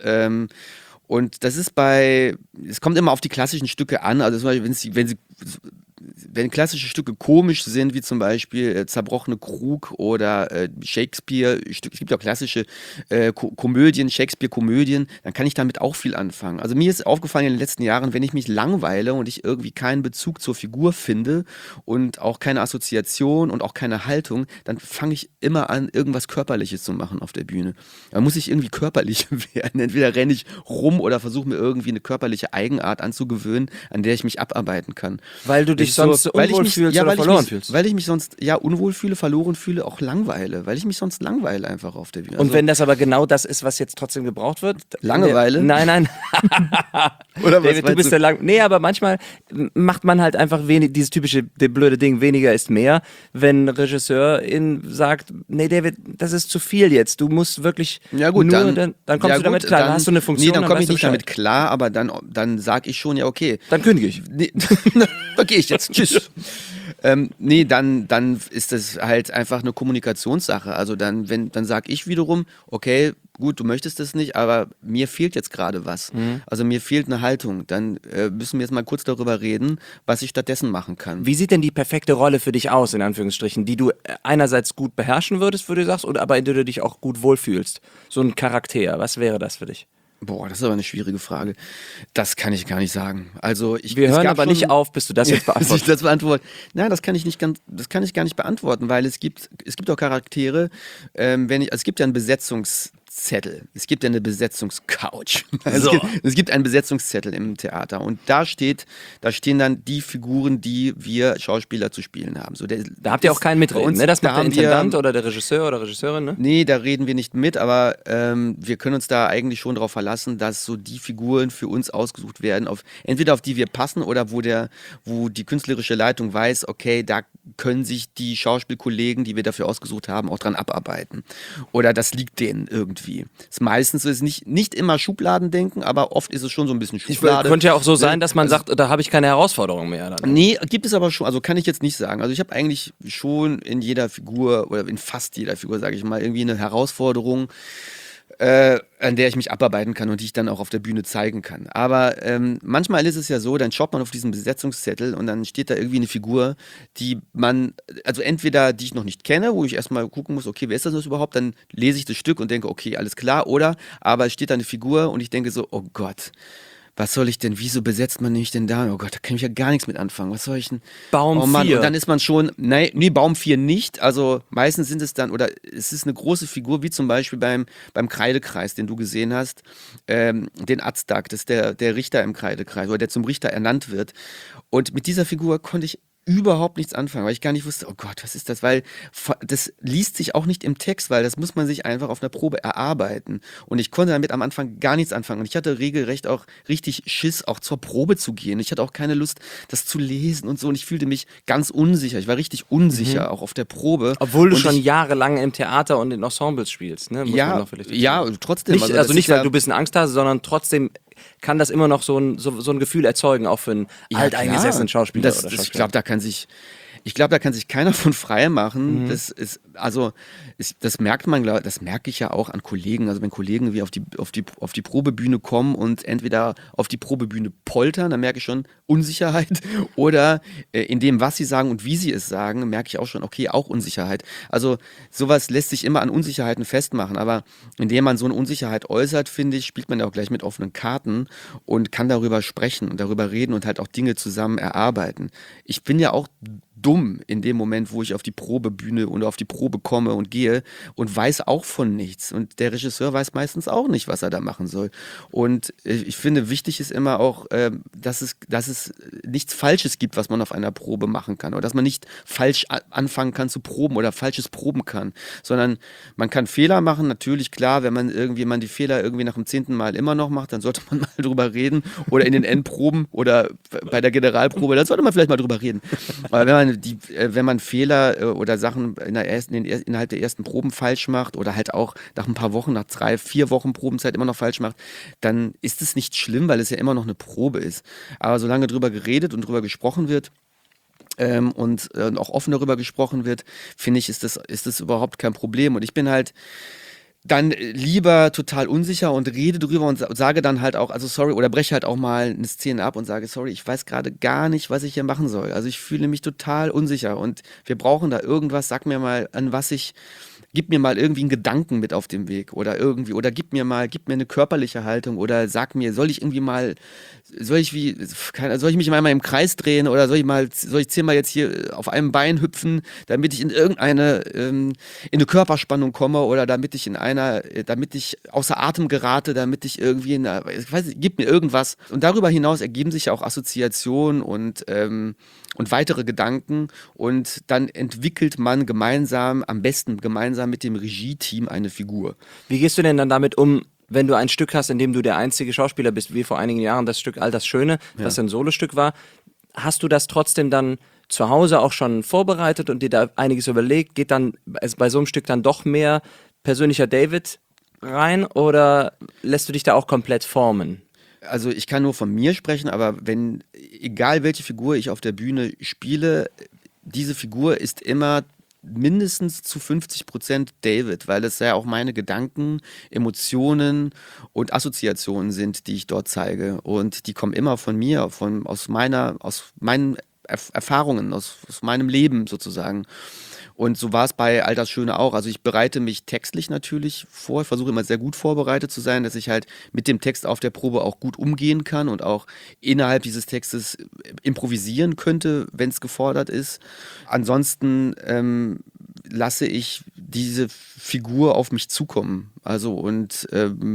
das ist es kommt immer auf die klassischen Stücke an. Also zum Beispiel, wenn klassische Stücke komisch sind, wie zum Beispiel Zerbrochene Krug oder Shakespeare, es gibt auch klassische Komödien, Shakespeare-Komödien, dann kann ich damit auch viel anfangen. Also mir ist aufgefallen in den letzten Jahren, wenn ich mich langweile und ich irgendwie keinen Bezug zur Figur finde und auch keine Assoziation und auch keine Haltung, dann fange ich immer an, irgendwas Körperliches zu machen auf der Bühne. Da muss ich irgendwie körperlich werden. Entweder renne ich rum oder versuche mir irgendwie eine körperliche Eigenart anzugewöhnen, an der ich mich abarbeiten kann. Weil du dich sonst unwohl fühlst oder verloren fühlst. Weil ich mich sonst unwohl fühle, verloren fühle, auch langweile. Weil ich mich sonst langweile einfach auf der Bühne. Und wenn das aber genau das ist, was jetzt trotzdem gebraucht wird? Langeweile? Nein. Oder was David, du bist der Nee, aber manchmal macht man halt einfach dieses typische, blöde Ding, weniger ist mehr. Wenn ein Regisseur sagt, nee David, das ist zu viel jetzt. Du musst wirklich dann kommst du damit klar. Dann hast du eine Funktion. Nee, dann komme ich nicht damit klar, aber dann sag ich schon, ja okay. Dann kündige ich. Nee, da gehe ich jetzt. Tschüss. Dann ist das halt einfach eine Kommunikationssache. Also dann sage ich wiederum, okay, gut, du möchtest das nicht, aber mir fehlt jetzt gerade was. Also mir fehlt eine Haltung. Dann müssen wir jetzt mal kurz darüber reden, was ich stattdessen machen kann. Wie sieht denn die perfekte Rolle für dich aus, in Anführungsstrichen, die du einerseits gut beherrschen würdest, wie du sagst, aber in der du dich auch gut wohlfühlst? So ein Charakter, was wäre das für dich? Boah, das ist aber eine schwierige Frage. Das kann ich gar nicht sagen. Also wir hören aber nicht auf, bis du das jetzt beantwortest. Das beantworten. Nein, das kann ich gar nicht beantworten, weil es gibt auch Charaktere, es gibt ja einen Besetzungszettel. Es gibt ja eine Besetzungscouch. Es gibt einen Besetzungszettel im Theater und da stehen dann die Figuren, die wir Schauspieler zu spielen haben. So, da habt ihr auch keinen mitreden, ne? Das macht der Intendant oder der Regisseur oder Regisseurin, ne? Nee, da reden wir nicht mit, aber wir können uns da eigentlich schon darauf verlassen, dass so die Figuren für uns ausgesucht werden, entweder auf die wir passen oder wo die künstlerische Leitung weiß, okay, da können sich die Schauspielkollegen, die wir dafür ausgesucht haben, auch dran abarbeiten. Oder das liegt denen irgendwie. Ist meistens nicht immer Schubladendenken, aber oft ist es schon so ein bisschen Schublade. Könnte ja auch so sein, dass man sagt, da habe ich keine Herausforderung mehr. Dann. Nee, gibt es aber schon, also kann ich jetzt nicht sagen. Also ich habe eigentlich schon in jeder Figur oder in fast jeder Figur, sage ich mal, irgendwie eine Herausforderung. an der ich mich abarbeiten kann und die ich dann auch auf der Bühne zeigen kann. Aber manchmal ist es ja so, dann schaut man auf diesen Besetzungszettel und dann steht da irgendwie eine Figur, also entweder die ich noch nicht kenne, wo ich erstmal gucken muss, okay, wer ist das überhaupt? Dann lese ich das Stück und denke, okay, alles klar. Aber es steht da eine Figur und ich denke so, oh Gott, was soll ich denn, wieso besetzt man mich denn da? Oh Gott, da kann ich ja gar nichts mit anfangen. Was soll ich denn? Baum Oh Mann, 4. und dann ist man schon, nee, Baum 4 nicht. Also meistens sind es dann, oder es ist eine große Figur, wie zum Beispiel beim Kreidekreis, den du gesehen hast, den Aztag, das ist der Richter im Kreidekreis, oder der zum Richter ernannt wird. Und mit dieser Figur konnte ich überhaupt nichts anfangen, weil ich gar nicht wusste, oh Gott, was ist das? Weil das liest sich auch nicht im Text, weil das muss man sich einfach auf einer Probe erarbeiten. Und ich konnte damit am Anfang gar nichts anfangen. Und ich hatte regelrecht auch richtig Schiss, auch zur Probe zu gehen. Ich hatte auch keine Lust, das zu lesen und so. Und ich fühlte mich ganz unsicher. Ich war richtig unsicher, auch auf der Probe. Obwohl du und schon jahrelang im Theater und in Ensembles spielst, ne? Muss man noch vielleicht dazu sagen. trotzdem. Nicht, das also nicht, ist weil du bist ein Angsthase, sondern trotzdem kann das immer noch so ein Gefühl erzeugen, auch für einen alteingesessenen Schauspieler oder Ich Schauspieler. glaube, da kann sich keiner von frei machen. Das merkt man, das merke ich ja auch an Kollegen. Also wenn Kollegen wie auf die Probebühne kommen und entweder auf die Probebühne poltern, dann merke ich schon Unsicherheit oder in dem, was sie sagen und wie sie es sagen, merke ich auch schon, okay, auch Unsicherheit. Also sowas lässt sich immer an Unsicherheiten festmachen, aber indem man so eine Unsicherheit äußert, finde ich, spielt man ja auch gleich mit offenen Karten und kann darüber sprechen und darüber reden und halt auch Dinge zusammen erarbeiten. Ich bin ja auch dumm in dem Moment, wo ich auf die Probebühne oder auf die Probe komme und gehe und weiß auch von nichts. Und der Regisseur weiß meistens auch nicht, was er da machen soll. Und ich finde, wichtig ist immer auch, dass es nichts Falsches gibt, was man auf einer Probe machen kann. Oder dass man nicht falsch anfangen kann zu proben oder Falsches proben kann. Sondern man kann Fehler machen, natürlich, klar, wenn man die Fehler irgendwie nach dem 10. Mal immer noch macht, dann sollte man mal drüber reden. Oder in den Endproben oder bei der Generalprobe, dann sollte man vielleicht mal drüber reden. Aber wenn man Fehler oder Sachen innerhalb der ersten Proben falsch macht oder halt auch nach ein paar Wochen, nach 3, 4 Wochen Probenzeit immer noch falsch macht, dann ist es nicht schlimm, weil es ja immer noch eine Probe ist. Aber solange drüber geredet und drüber gesprochen wird, und auch offen darüber gesprochen wird, finde ich, ist das überhaupt kein Problem. Und ich bin halt dann lieber total unsicher und rede drüber und sage dann halt auch, also sorry, oder breche halt auch mal eine Szene ab und sage, sorry, ich weiß gerade gar nicht, was ich hier machen soll. Also ich fühle mich total unsicher und wir brauchen da irgendwas, sag mir mal, gib mir mal irgendwie einen Gedanken mit auf dem Weg oder gib mir eine körperliche Haltung oder sag mir, soll ich mich mal im Kreis drehen oder soll ich 10-mal jetzt hier auf einem Bein hüpfen, damit ich in eine Körperspannung komme oder damit ich außer Atem gerate, damit ich irgendwie gib mir irgendwas. Und darüber hinaus ergeben sich ja auch Assoziationen und weitere Gedanken und dann entwickelt man am besten gemeinsam mit dem Regie-Team eine Figur. Wie gehst du denn dann damit um, wenn du ein Stück hast, in dem du der einzige Schauspieler bist, wie vor einigen Jahren das Stück All das Schöne, was ein Solostück war? Hast du das trotzdem dann zu Hause auch schon vorbereitet und dir da einiges überlegt? Geht dann bei so einem Stück dann doch mehr persönlicher David rein oder lässt du dich da auch komplett formen? Also ich kann nur von mir sprechen, aber egal welche Figur ich auf der Bühne spiele, diese Figur ist immer mindestens zu 50% David, weil es ja auch meine Gedanken, Emotionen und Assoziationen sind, die ich dort zeige. Und die kommen immer von mir, aus meinen Erfahrungen, aus meinem Leben sozusagen. Und so war es bei All das Schöne auch. Also ich bereite mich textlich natürlich vor. Ich versuche immer sehr gut vorbereitet zu sein, dass ich halt mit dem Text auf der Probe auch gut umgehen kann und auch innerhalb dieses Textes improvisieren könnte, wenn es gefordert ist. Ansonsten lasse ich diese Figur auf mich zukommen. Also und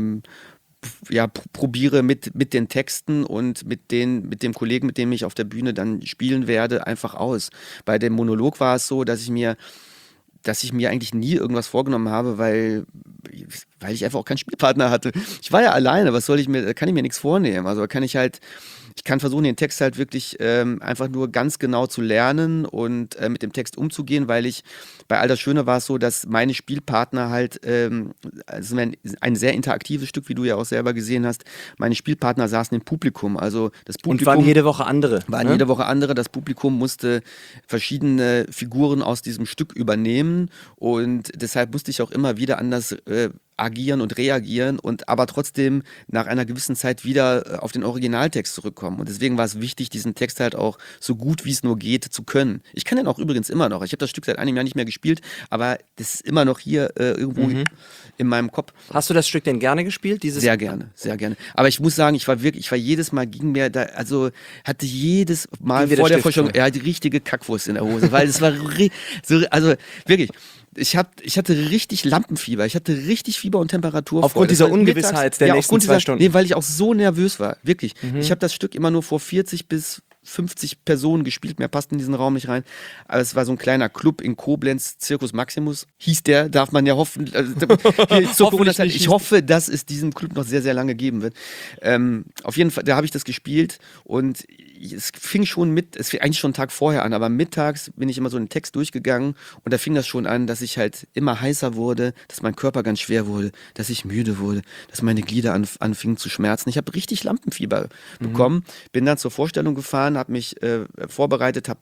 probiere mit den Texten und mit dem Kollegen, mit dem ich auf der Bühne dann spielen werde, einfach aus. Bei dem Monolog war es so, dass ich mir eigentlich nie irgendwas vorgenommen habe, weil ich einfach auch keinen Spielpartner hatte. Ich war ja alleine, da kann ich mir nichts vornehmen. Also ich kann versuchen, den Text halt wirklich einfach nur ganz genau zu lernen und mit dem Text umzugehen, weil bei All das Schöne war es so, dass meine Spielpartner halt, also ein sehr interaktives Stück, wie du ja auch selber gesehen hast, meine Spielpartner saßen im Publikum. Also das Publikum und waren jede Woche andere. Jede Woche andere. Das Publikum musste verschiedene Figuren aus diesem Stück übernehmen und deshalb musste ich auch immer wieder anders agieren und reagieren und aber trotzdem nach einer gewissen Zeit wieder auf den Originaltext zurückkommen. Und deswegen war es wichtig, diesen Text halt auch so gut wie es nur geht zu können. Ich kann den auch übrigens immer noch. Ich habe das Stück seit einem Jahr nicht mehr gespielt, aber das ist immer noch hier irgendwo in meinem Kopf. Hast du das Stück denn gerne gespielt? Sehr gerne, sehr gerne. Aber ich muss sagen, ich war jedes Mal ging mir da, also hatte jedes Mal vor der Vorstellung die richtige Kackwurst in der Hose, weil es war also wirklich. Ich hatte richtig Lampenfieber, ich hatte richtig Fieber und Temperatur. Aufgrund dieser Ungewissheit der nächsten 2 Stunden. Nee, weil ich auch so nervös war, wirklich. Ich habe das Stück immer nur vor 40 bis 50 Personen gespielt, mehr passt in diesen Raum nicht rein. Aber es war so ein kleiner Club in Koblenz, Circus Maximus hieß der, darf man ja hoffen. Ich hoffe, dass es diesen Club noch sehr, sehr lange geben wird. Auf jeden Fall, da habe ich das gespielt und es fing eigentlich schon einen Tag vorher an, aber mittags bin ich immer so einen Text durchgegangen und da fing das schon an, dass ich halt immer heißer wurde, dass mein Körper ganz schwer wurde, dass ich müde wurde, dass meine Glieder anfingen zu schmerzen. Ich habe richtig Lampenfieber bekommen, bin dann zur Vorstellung gefahren, habe mich vorbereitet, habe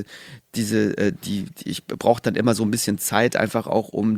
ich brauche dann immer so ein bisschen Zeit einfach auch, um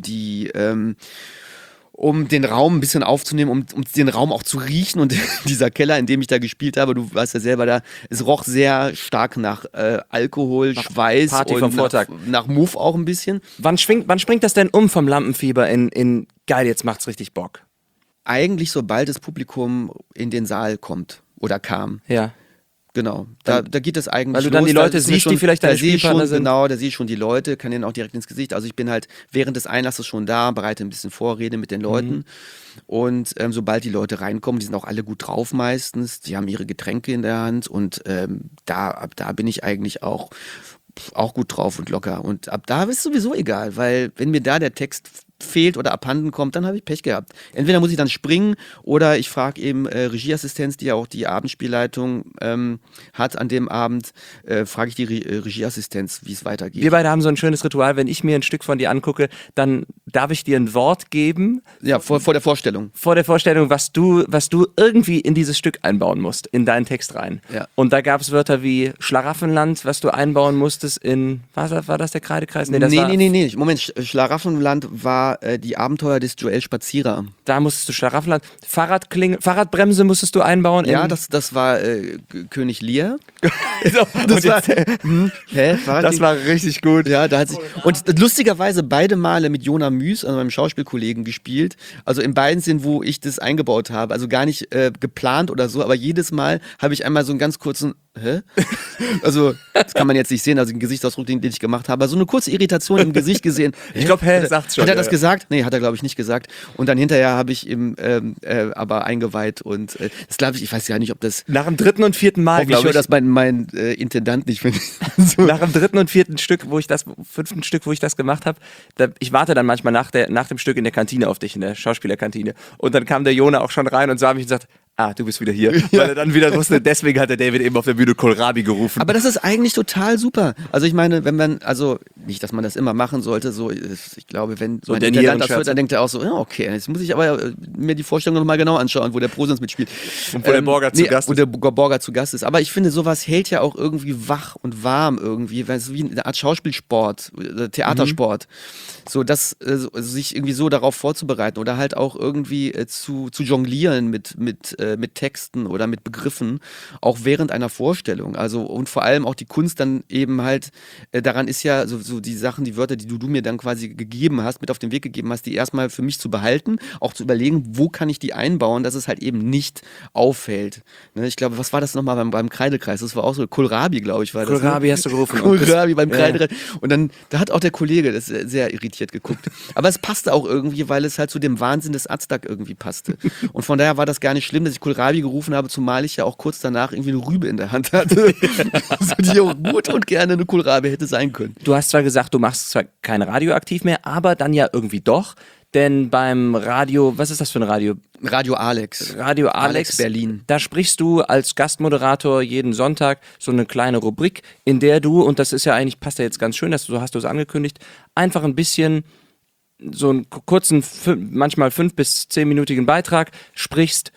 den Raum ein bisschen aufzunehmen, um den Raum auch zu riechen und dieser Keller, in dem ich da gespielt habe, du warst ja selber da, es roch sehr stark nach Alkohol, Schweiß Party und vom Vortag. nach Muff auch ein bisschen. Wann springt das denn um vom Lampenfieber in geil, jetzt macht's richtig Bock? Eigentlich sobald das Publikum in den Saal kommt oder kam. Ja. Genau, da geht es eigentlich los. Weil du dann die Leute siehst, die vielleicht deine Spielpartner sind. Genau, da sehe ich schon die Leute, kann denen auch direkt ins Gesicht. Also ich bin halt während des Einlasses schon da, bereite ein bisschen Vorrede mit den Leuten. Und sobald die Leute reinkommen, die sind auch alle gut drauf meistens, die haben ihre Getränke in der Hand und da bin ich eigentlich auch gut drauf und locker. Und ab da ist es sowieso egal, weil wenn mir da der Text fehlt oder abhanden kommt, dann habe ich Pech gehabt. Entweder muss ich dann springen oder ich frage eben Regieassistenz, die ja auch die Abendspielleitung hat an dem Abend, frage ich die Regieassistenz, wie es weitergeht. Wir beide haben so ein schönes Ritual, wenn ich mir ein Stück von dir angucke, dann darf ich dir ein Wort geben. Ja, vor der Vorstellung. Vor der Vorstellung, was du irgendwie in dieses Stück einbauen musst, in deinen Text rein. Ja. Und da gab es Wörter wie Schlaraffenland, was du einbauen musstest in, war das der Kreidekreis? Nee. Moment, Schlaraffenland war die Abenteuer des Joel Spazierer. Da musstest du Schlaraffenland. Fahrradbremse musstest du einbauen. Ja, das war König Lear. Das war richtig gut. Ja, und lustigerweise beide Male mit Jona Müs, also meinem Schauspielkollegen, gespielt. Also in beiden Szenen, wo ich das eingebaut habe. Also gar nicht geplant oder so, aber jedes Mal habe ich einmal so einen ganz kurzen Also, das kann man jetzt nicht sehen, also den Gesichtsausdruck, den ich gemacht habe. So eine kurze Irritation im Gesicht gesehen. Ich glaube, sagt's schon. Hat er das gesagt? Nee, hat er, glaube ich, nicht gesagt. Und dann hinterher habe ich ihm aber eingeweiht und das glaube ich weiß gar nicht, ob das... Nach dem 3. und 4. Mal, glaube ich... höre das mein Intendant nicht, finde ich. So. Nach dem 3. und 4. Stück, 5. Stück, wo ich das gemacht habe, ich warte dann manchmal nach dem Stück in der Kantine auf dich, in der Schauspielerkantine. Und dann kam der Jona auch schon rein und sah mich und sagt, du bist wieder hier. Ja. Weil er dann wieder wusste, deswegen hat der David eben auf der Bühne Kohlrabi gerufen. Aber das ist eigentlich total super. Also ich meine, wenn man, also nicht, dass man das immer machen sollte, so, ich glaube, wenn so mein Intendant das hört, dann denkt er auch so, ja, okay, jetzt muss ich aber mir die Vorstellung nochmal genau anschauen, wo der Prosens mitspielt. Und wo der Borger zu Gast ist. Wo der Borger zu Gast ist. Aber ich finde, sowas hält ja auch irgendwie wach und warm irgendwie, weil es wie eine Art Schauspielsport, Theatersport. So, sich irgendwie so darauf vorzubereiten oder halt auch irgendwie zu jonglieren mit Texten oder mit Begriffen, auch während einer Vorstellung. Also und vor allem auch die Kunst dann eben halt, daran ist ja so die Sachen, die Wörter, die du mir dann quasi gegeben hast, mit auf den Weg gegeben hast, die erstmal für mich zu behalten, auch zu überlegen, wo kann ich die einbauen, dass es halt eben nicht auffällt. Ne, ich glaube, was war das nochmal beim Kreidekreis? Das war auch so, Kohlrabi, glaube ich, war das. Kohlrabi hast du gerufen. Kohlrabi beim Kreidekreis. Und dann, da hat auch der Kollege das sehr irritiert geguckt. Aber es passte auch irgendwie, weil es halt zu dem Wahnsinn des Aztag irgendwie passte. Und von daher war das gar nicht schlimm, dass ich Kohlrabi gerufen habe, zumal ich ja auch kurz danach irgendwie eine Rübe in der Hand hatte. Also die auch gut und gerne eine Kohlrabi hätte sein können. Du hast zwar gesagt, du machst zwar kein Radio aktiv mehr, aber dann ja irgendwie doch. Denn beim Radio, was ist das für ein Radio? Radio Alex. Radio Alex Berlin. Da sprichst du als Gastmoderator jeden Sonntag so eine kleine Rubrik, in der du, und das ist ja eigentlich, passt ja jetzt ganz schön, so hast du es angekündigt, einfach ein bisschen so einen kurzen, manchmal 5- bis 10-minütigen Beitrag sprichst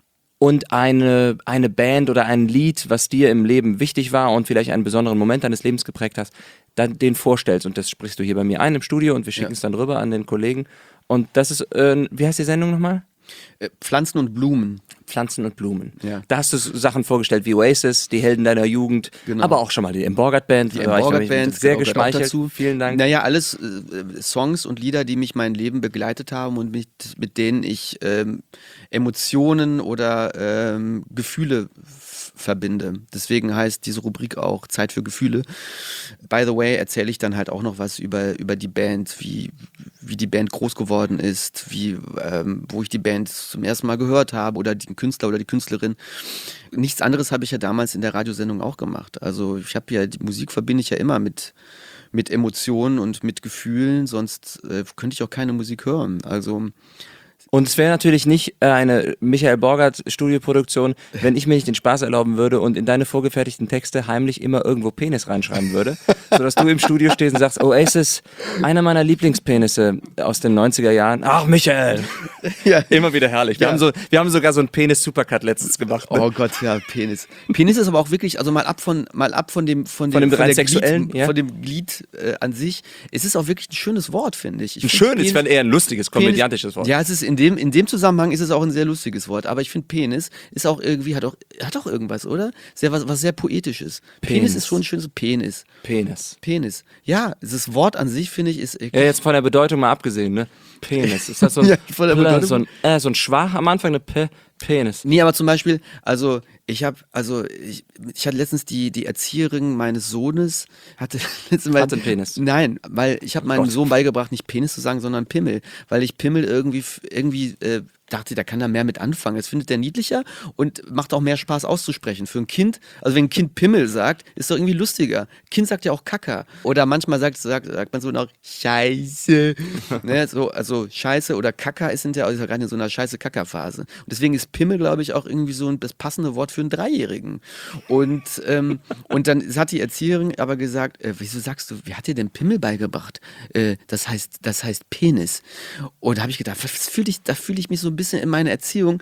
und eine Band oder ein Lied, was dir im Leben wichtig war und vielleicht einen besonderen Moment deines Lebens geprägt hast, dann den vorstellst. Und das sprichst du hier bei mir ein im Studio und wir schicken es dann rüber an den Kollegen. Und das ist, wie heißt die Sendung nochmal? Pflanzen und Blumen. Pflanzen und Blumen. Ja. Da hast du Sachen vorgestellt wie Oasis, die Helden deiner Jugend, Genau. aber auch schon mal die Emborgert Band. Die Emborgert Band, sehr genau, gehört auch geschmeichelt. dazu. Vielen Dank. Naja, alles Songs und Lieder, die mich mein Leben begleitet haben und mit denen ich Emotionen oder Gefühle verbinde. Deswegen heißt diese Rubrik auch Zeit für Gefühle. By the way, erzähle ich dann halt auch noch was über die Band, wie die Band groß geworden ist, wo ich die Band zum ersten Mal gehört habe oder den Künstler oder die Künstlerin. Nichts anderes habe ich ja damals in der Radiosendung auch gemacht. Also ich habe ja, die Musik verbinde ich ja immer mit Emotionen und mit Gefühlen, sonst könnte ich auch keine Musik hören. Also Und es wäre natürlich nicht eine Michael Borgert Studioproduktion, wenn ich mir nicht den Spaß erlauben würde und in deine vorgefertigten Texte heimlich immer irgendwo Penis reinschreiben würde, sodass du im Studio stehst und sagst, Oasis, einer meiner Lieblingspenisse aus den 90er Jahren. Ach, Michael! ja. Immer wieder herrlich. Wir Ja. haben sogar so einen Penis-Supercut letztens gemacht. Ne? Oh Gott, ja, Penis. Penis ist aber auch wirklich, also mal ab von dem rein sexuellen, ja. von dem Glied an sich. Es ist auch wirklich ein schönes Wort, finde ich. Ein schönes, ich fand eher ein lustiges, komödiantisches Wort. Ja, es ist in dem Zusammenhang ist es auch ein sehr lustiges Wort. Aber ich finde Penis ist auch irgendwie, hat auch irgendwas, oder? Was sehr Poetisches. Penis ist schon ein schönes Penis. Penis. Ja, das Wort an sich, finde ich, ist. Ja, jetzt von der Bedeutung mal abgesehen, ne? Penis. Ist das so ein, Ja, von der Bedeutung. so ein Schwach am Anfang, eine Penis. Nee, aber zum Beispiel, also ich hatte letztens die Erzieherin meines Sohnes hatte einen Penis. Nein, weil ich habe meinem Sohn beigebracht, nicht Penis zu sagen, sondern Pimmel, weil ich Pimmel irgendwie dachte, da kann er mehr mit anfangen. Das findet er niedlicher und macht auch mehr Spaß auszusprechen. Für ein Kind, also wenn ein Kind Pimmel sagt, ist doch irgendwie lustiger. Kind sagt ja auch Kacker. Oder manchmal sagt man so noch Scheiße. Ne, so, also Scheiße oder Kacker ist ja gerade in so einer Scheiße-Kacker-Phase. Und deswegen ist Pimmel, glaube ich, auch irgendwie so das passende Wort für einen Dreijährigen. Und dann hat die Erzieherin aber gesagt, wieso sagst du, wie hat dir denn Pimmel beigebracht? Das heißt Penis. Und da habe ich gedacht, da fühle ich mich so ein bisschen in meine Erziehung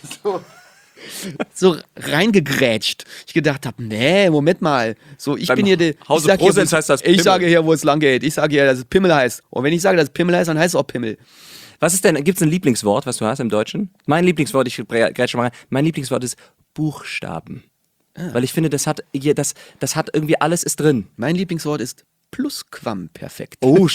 so reingegrätscht. Ich gedacht habe, nee, Moment mal. So, ich bin hier der. Hause Prosens heißt das Pimmel. Ich sage hier, wo es lang geht. Ich sage hier, dass es Pimmel heißt. Und wenn ich sage, dass es Pimmel heißt, dann heißt es auch Pimmel. Was ist denn, gibt es ein Lieblingswort, was du hast im Deutschen? Mein Lieblingswort, ich grätsche mal rein, mein Lieblingswort ist Buchstaben. Weil ich finde, das hat irgendwie alles ist drin. Mein Lieblingswort ist Plusquamperfekt. Oh,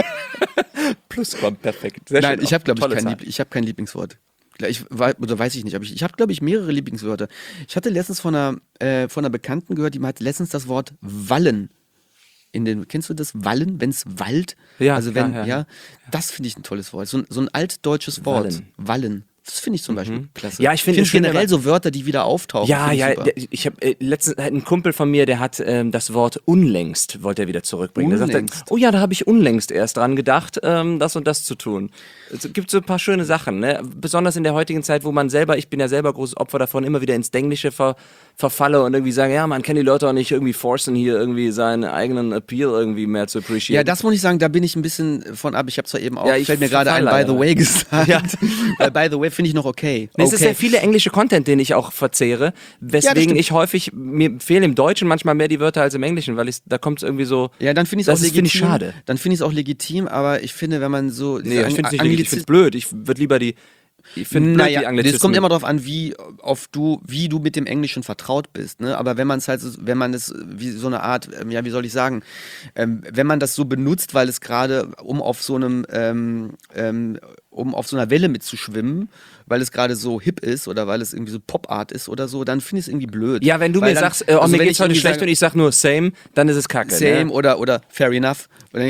Plusquamperfekt. Sehr Nein, schön. ich habe, glaube Tolle ich, kein Lieblingswort. Oder weiß ich nicht, aber ich habe, glaube ich, mehrere Lieblingswörter. Ich hatte letztens von einer Bekannten gehört, die hat letztens das Wort Wallen. Kennst du das Wallen, wenn es wallt? Ja, also klar, wenn, ja. Das finde ich ein tolles Wort. So ein altdeutsches Wort. Wallen. Wallen. Das finde ich zum Beispiel klasse. Ja, ich finde generell so Wörter, die wieder auftauchen. Ja, super. ich habe letztens ein Kumpel von mir, der hat das Wort unlängst, wollte er wieder zurückbringen. Der Unlängst. sagte, oh ja, da habe ich unlängst erst dran gedacht, das und das zu tun. Es gibt so ein paar schöne Sachen, ne? Besonders in der heutigen Zeit, wo ich bin ja selber großes Opfer davon, immer wieder ins Denglische verfalle und irgendwie sage, ja, man kann die Leute auch nicht irgendwie forcen, hier irgendwie seinen eigenen Appeal irgendwie mehr zu appreciaten. Ja, das muss ich sagen, da bin ich ein bisschen von ab. Ich habe zwar eben auch, Ja, fällt mir gerade ein, by the way gesagt. Ja. Weil by the way finde ich noch okay. Nee, es ist sehr viele englische Content, den ich auch verzehre, weswegen ich häufig, mir fehlen im Deutschen manchmal mehr die Wörter als im Englischen, weil da kommt es irgendwie so. Ja, dann finde ich es auch legitim. Finde ich schade. Dann finde ich es auch legitim, aber ich finde, wenn man so. Nee, ich finde es nicht legitim, ich finde es blöd. Ich würde lieber die Anglizismen. Es kommt immer darauf an, wie du mit dem Englischen vertraut bist. Ne? Aber wenn man es wie so eine Art, wie soll ich sagen, wenn man das so benutzt, weil es gerade, um auf so einer Welle mitzuschwimmen, weil es gerade so hip ist oder weil es irgendwie so Pop-Art ist oder so, dann finde ich es irgendwie blöd. Ja, wenn du mir sagst, mir geht's heute schlecht und ich sag nur same, dann ist es kacke. Same ne? oder fair enough. Und dann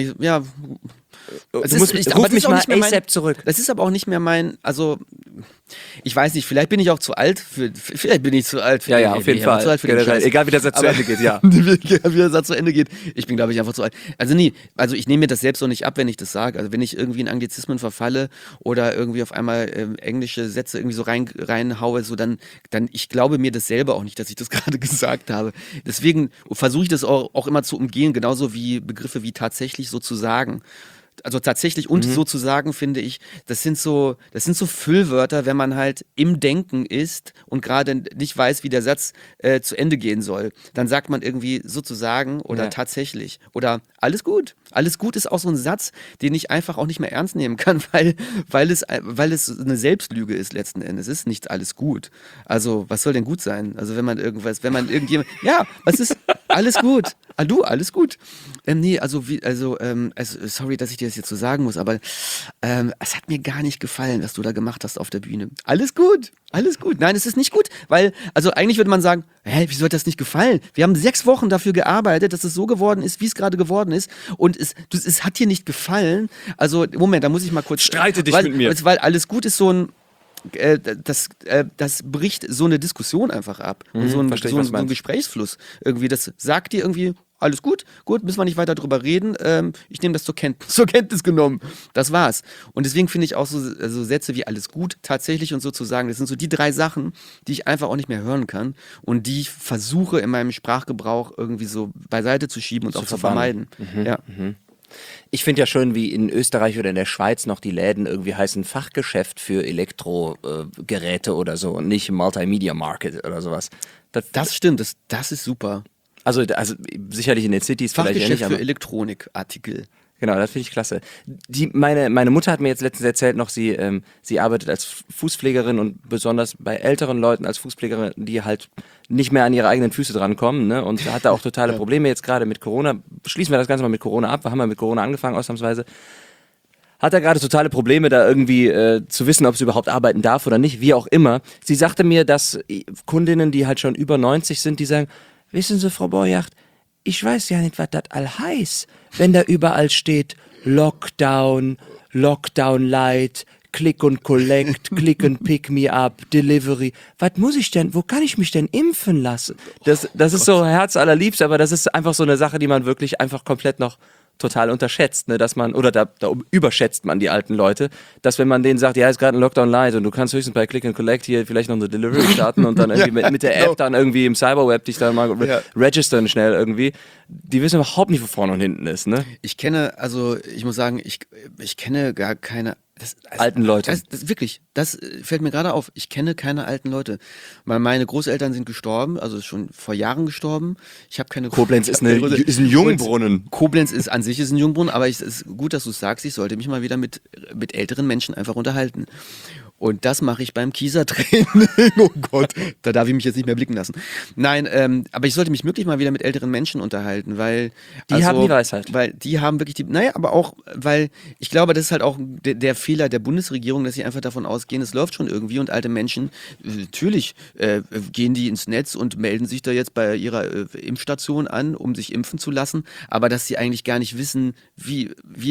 ruf mich mal ASAP zurück. Das ist aber auch nicht mehr also ich weiß nicht, vielleicht bin ich auch zu alt für Ja, auf jeden Fall. Egal wie der Satz zu Ende geht, ja. Wie der Satz zu Ende geht. Ich bin, glaube ich, einfach zu alt. Also ich nehme mir das selbst auch nicht ab, wenn ich das sage. Also wenn ich irgendwie in Anglizismen verfalle oder irgendwie auf einmal englische Sätze irgendwie so reinhaue, so dann ich glaube mir das selber auch nicht, dass ich das gerade gesagt habe. Deswegen versuche ich das auch immer zu umgehen, genauso wie Begriffe wie tatsächlich so zu sagen. also tatsächlich und sozusagen finde ich, das sind so Füllwörter, wenn man halt im Denken ist und gerade nicht weiß, wie der Satz zu Ende gehen soll. Dann sagt man irgendwie sozusagen oder tatsächlich oder alles gut. Alles gut ist auch so ein Satz, den ich einfach auch nicht mehr ernst nehmen kann, weil es eine Selbstlüge ist letzten Endes. Es ist nicht alles gut. Also was soll denn gut sein? Also wenn man irgendjemand, ja, was ist alles gut? Ah, du, alles gut. Sorry, dass ich dir das jetzt so sagen muss, aber es hat mir gar nicht gefallen, was du da gemacht hast auf der Bühne. Alles gut, alles gut. Nein, es ist nicht gut, weil, also eigentlich würde man sagen, wie soll das nicht gefallen? Wir haben 6 Wochen dafür gearbeitet, dass es so geworden ist, wie es gerade geworden ist und es hat dir nicht gefallen. Also, Moment, da muss ich mal kurz... Streite dich mit mir. Weil alles gut ist so ein... das bricht so eine Diskussion einfach ab. Und so ein Gesprächsfluss. Irgendwie, das sagt dir irgendwie, alles gut, müssen wir nicht weiter drüber reden. Ich nehme das zur Kenntnis genommen. Das war's. Und deswegen finde ich auch so Sätze wie alles gut tatsächlich und sozusagen, das sind so die 3 Sachen, die ich einfach auch nicht mehr hören kann und die ich versuche in meinem Sprachgebrauch irgendwie so beiseite zu schieben und auch zu vermeiden. Ja. Ich finde ja schön, wie in Österreich oder in der Schweiz noch die Läden irgendwie heißen Fachgeschäft für Elektrogeräte oder so und nicht Multimedia Market oder sowas. Das stimmt, das ist super. Also sicherlich in den Cities vielleicht ja nicht, Fachgeschäft für Elektronikartikel. Genau, das finde ich klasse. Meine Mutter hat mir jetzt letztens erzählt noch, sie arbeitet als Fußpflegerin und besonders bei älteren Leuten als Fußpflegerin, die halt nicht mehr an ihre eigenen Füße drankommen, ne? Und hat da auch totale Probleme jetzt gerade mit Corona. Schließen wir das Ganze mal mit Corona ab. Wir haben ja mit Corona angefangen ausnahmsweise. Hat er gerade totale Probleme, da irgendwie zu wissen, ob sie überhaupt arbeiten darf oder nicht, wie auch immer. Sie sagte mir, dass Kundinnen, die halt schon über 90 sind, die sagen, wissen Sie, Frau Borjacht, ich weiß ja nicht, was das all heißt, wenn da überall steht Lockdown, Lockdown Light, Click and Collect, Click and Pick Me Up, Delivery. Was muss ich denn, wo kann ich mich denn impfen lassen? Das ist so herzallerliebst, aber das ist einfach so eine Sache, die man wirklich einfach komplett noch total unterschätzt, ne, dass man, oder da überschätzt man die alten Leute, dass wenn man denen sagt, ja, ist gerade ein Lockdown Light und du kannst höchstens bei Click and Collect hier vielleicht noch eine Delivery starten und dann irgendwie mit der App dann irgendwie im Cyberweb dich dann mal registern schnell irgendwie, die wissen überhaupt nicht, wo vorne und hinten ist, ne? Ich muss sagen, ich kenne gar keine alten Leute. Das fällt mir gerade auf. Ich kenne keine alten Leute. Weil meine Großeltern sind gestorben, also schon vor Jahren gestorben. Ich habe keine Koblenz ist ein Jungbrunnen. Koblenz ist an sich ein Jungbrunnen, aber es ist gut, dass du es sagst, ich sollte mich mal wieder mit älteren Menschen einfach unterhalten. Und das mache ich beim Kiesertraining. Oh Gott, da darf ich mich jetzt nicht mehr blicken lassen. Nein, aber ich sollte mich wirklich mal wieder mit älteren Menschen unterhalten, weil... Die haben die Weisheit. Weil die haben wirklich aber auch, weil ich glaube, das ist halt auch der Fehler der Bundesregierung, dass sie einfach davon ausgehen, es läuft schon irgendwie und alte Menschen, natürlich gehen die ins Netz und melden sich da jetzt bei ihrer Impfstation an, um sich impfen zu lassen, aber dass sie eigentlich gar nicht wissen, wie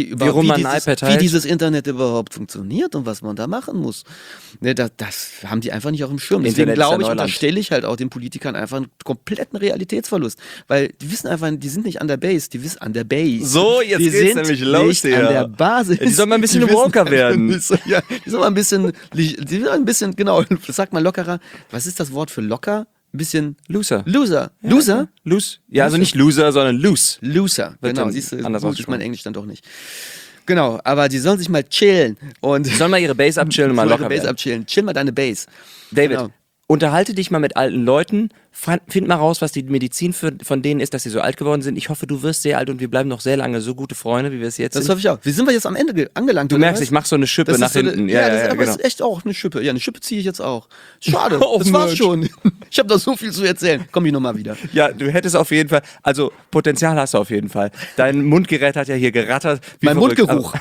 dieses Internet überhaupt funktioniert und was man da machen muss. Ne, das haben die einfach nicht auf dem Schirm. Deswegen glaube ich, unterstelle ich halt auch den Politikern einfach einen kompletten Realitätsverlust. Weil die wissen einfach, die sind nicht an der Base, die wissen an der Base. So, jetzt die geht's nämlich los hier. An der Basis. Die sollen mal ein bisschen woker werden. Ja, die sollen mal ein bisschen, genau, sag mal lockerer. Was ist das Wort für locker? Ein bisschen... Loser. Loser? Ja, also nicht Loser, sondern loose. Loser, genau. Siehst du, anders ist mein Englisch dann doch nicht. Genau, aber die sollen sich mal chillen. Die sollen mal ihre Base abchillen und mal locker werden. Chill mal deine Base. David, unterhalte dich mal mit alten Leuten, find mal raus, was die Medizin von denen ist, dass sie so alt geworden sind. Ich hoffe, du wirst sehr alt und wir bleiben noch sehr lange so gute Freunde, wie wir es jetzt sind. Das hoffe ich auch. Wie sind wir jetzt am Ende angelangt? Du merkst, ich mache so eine Schippe nach hinten. Das ist echt auch eine Schippe. Ja, eine Schippe ziehe ich jetzt auch. Schade, das war's schon. Ich habe da so viel zu erzählen. Komm ich nochmal wieder. Ja, du hättest auf jeden Fall, also Potenzial hast du auf jeden Fall. Dein Mundgerät hat ja hier gerattert. Mein Mundgeruch.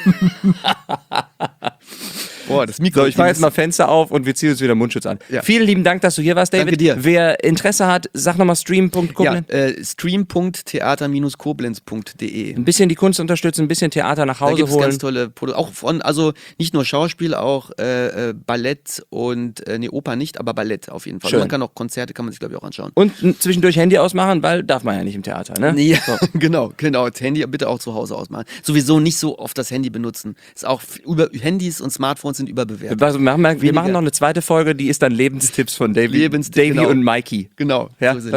Boah, das Mikro. So, ich mache jetzt mal Fenster auf und wir ziehen uns wieder Mundschutz an. Ja. Vielen lieben Dank, dass du hier warst, David. Danke dir. Wer Interesse hat, sag nochmal stream.koblenz. Ja, stream.theater-koblenz.de. Ein bisschen die Kunst unterstützen, ein bisschen Theater nach Hause holen. Ganz tolle auch also nicht nur Schauspiel, auch Ballett und Oper nicht, aber Ballett auf jeden Fall. Schön. Man kann auch Konzerte, kann man sich glaube ich auch anschauen. Und zwischendurch Handy ausmachen, weil darf man ja nicht im Theater, ne? Ja, so. genau. Das Handy bitte auch zu Hause ausmachen. Sowieso nicht so oft das Handy benutzen. Ist auch Handys und Smartphones sind überbewertet. Wir machen noch eine zweite Folge, die ist dann Lebenstipps von Davy genau. und Mikey. Genau. Ja, so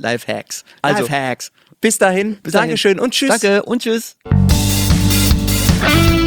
Live-Hacks. Also, bis dahin. Dankeschön und tschüss. Danke und tschüss. Tschüss.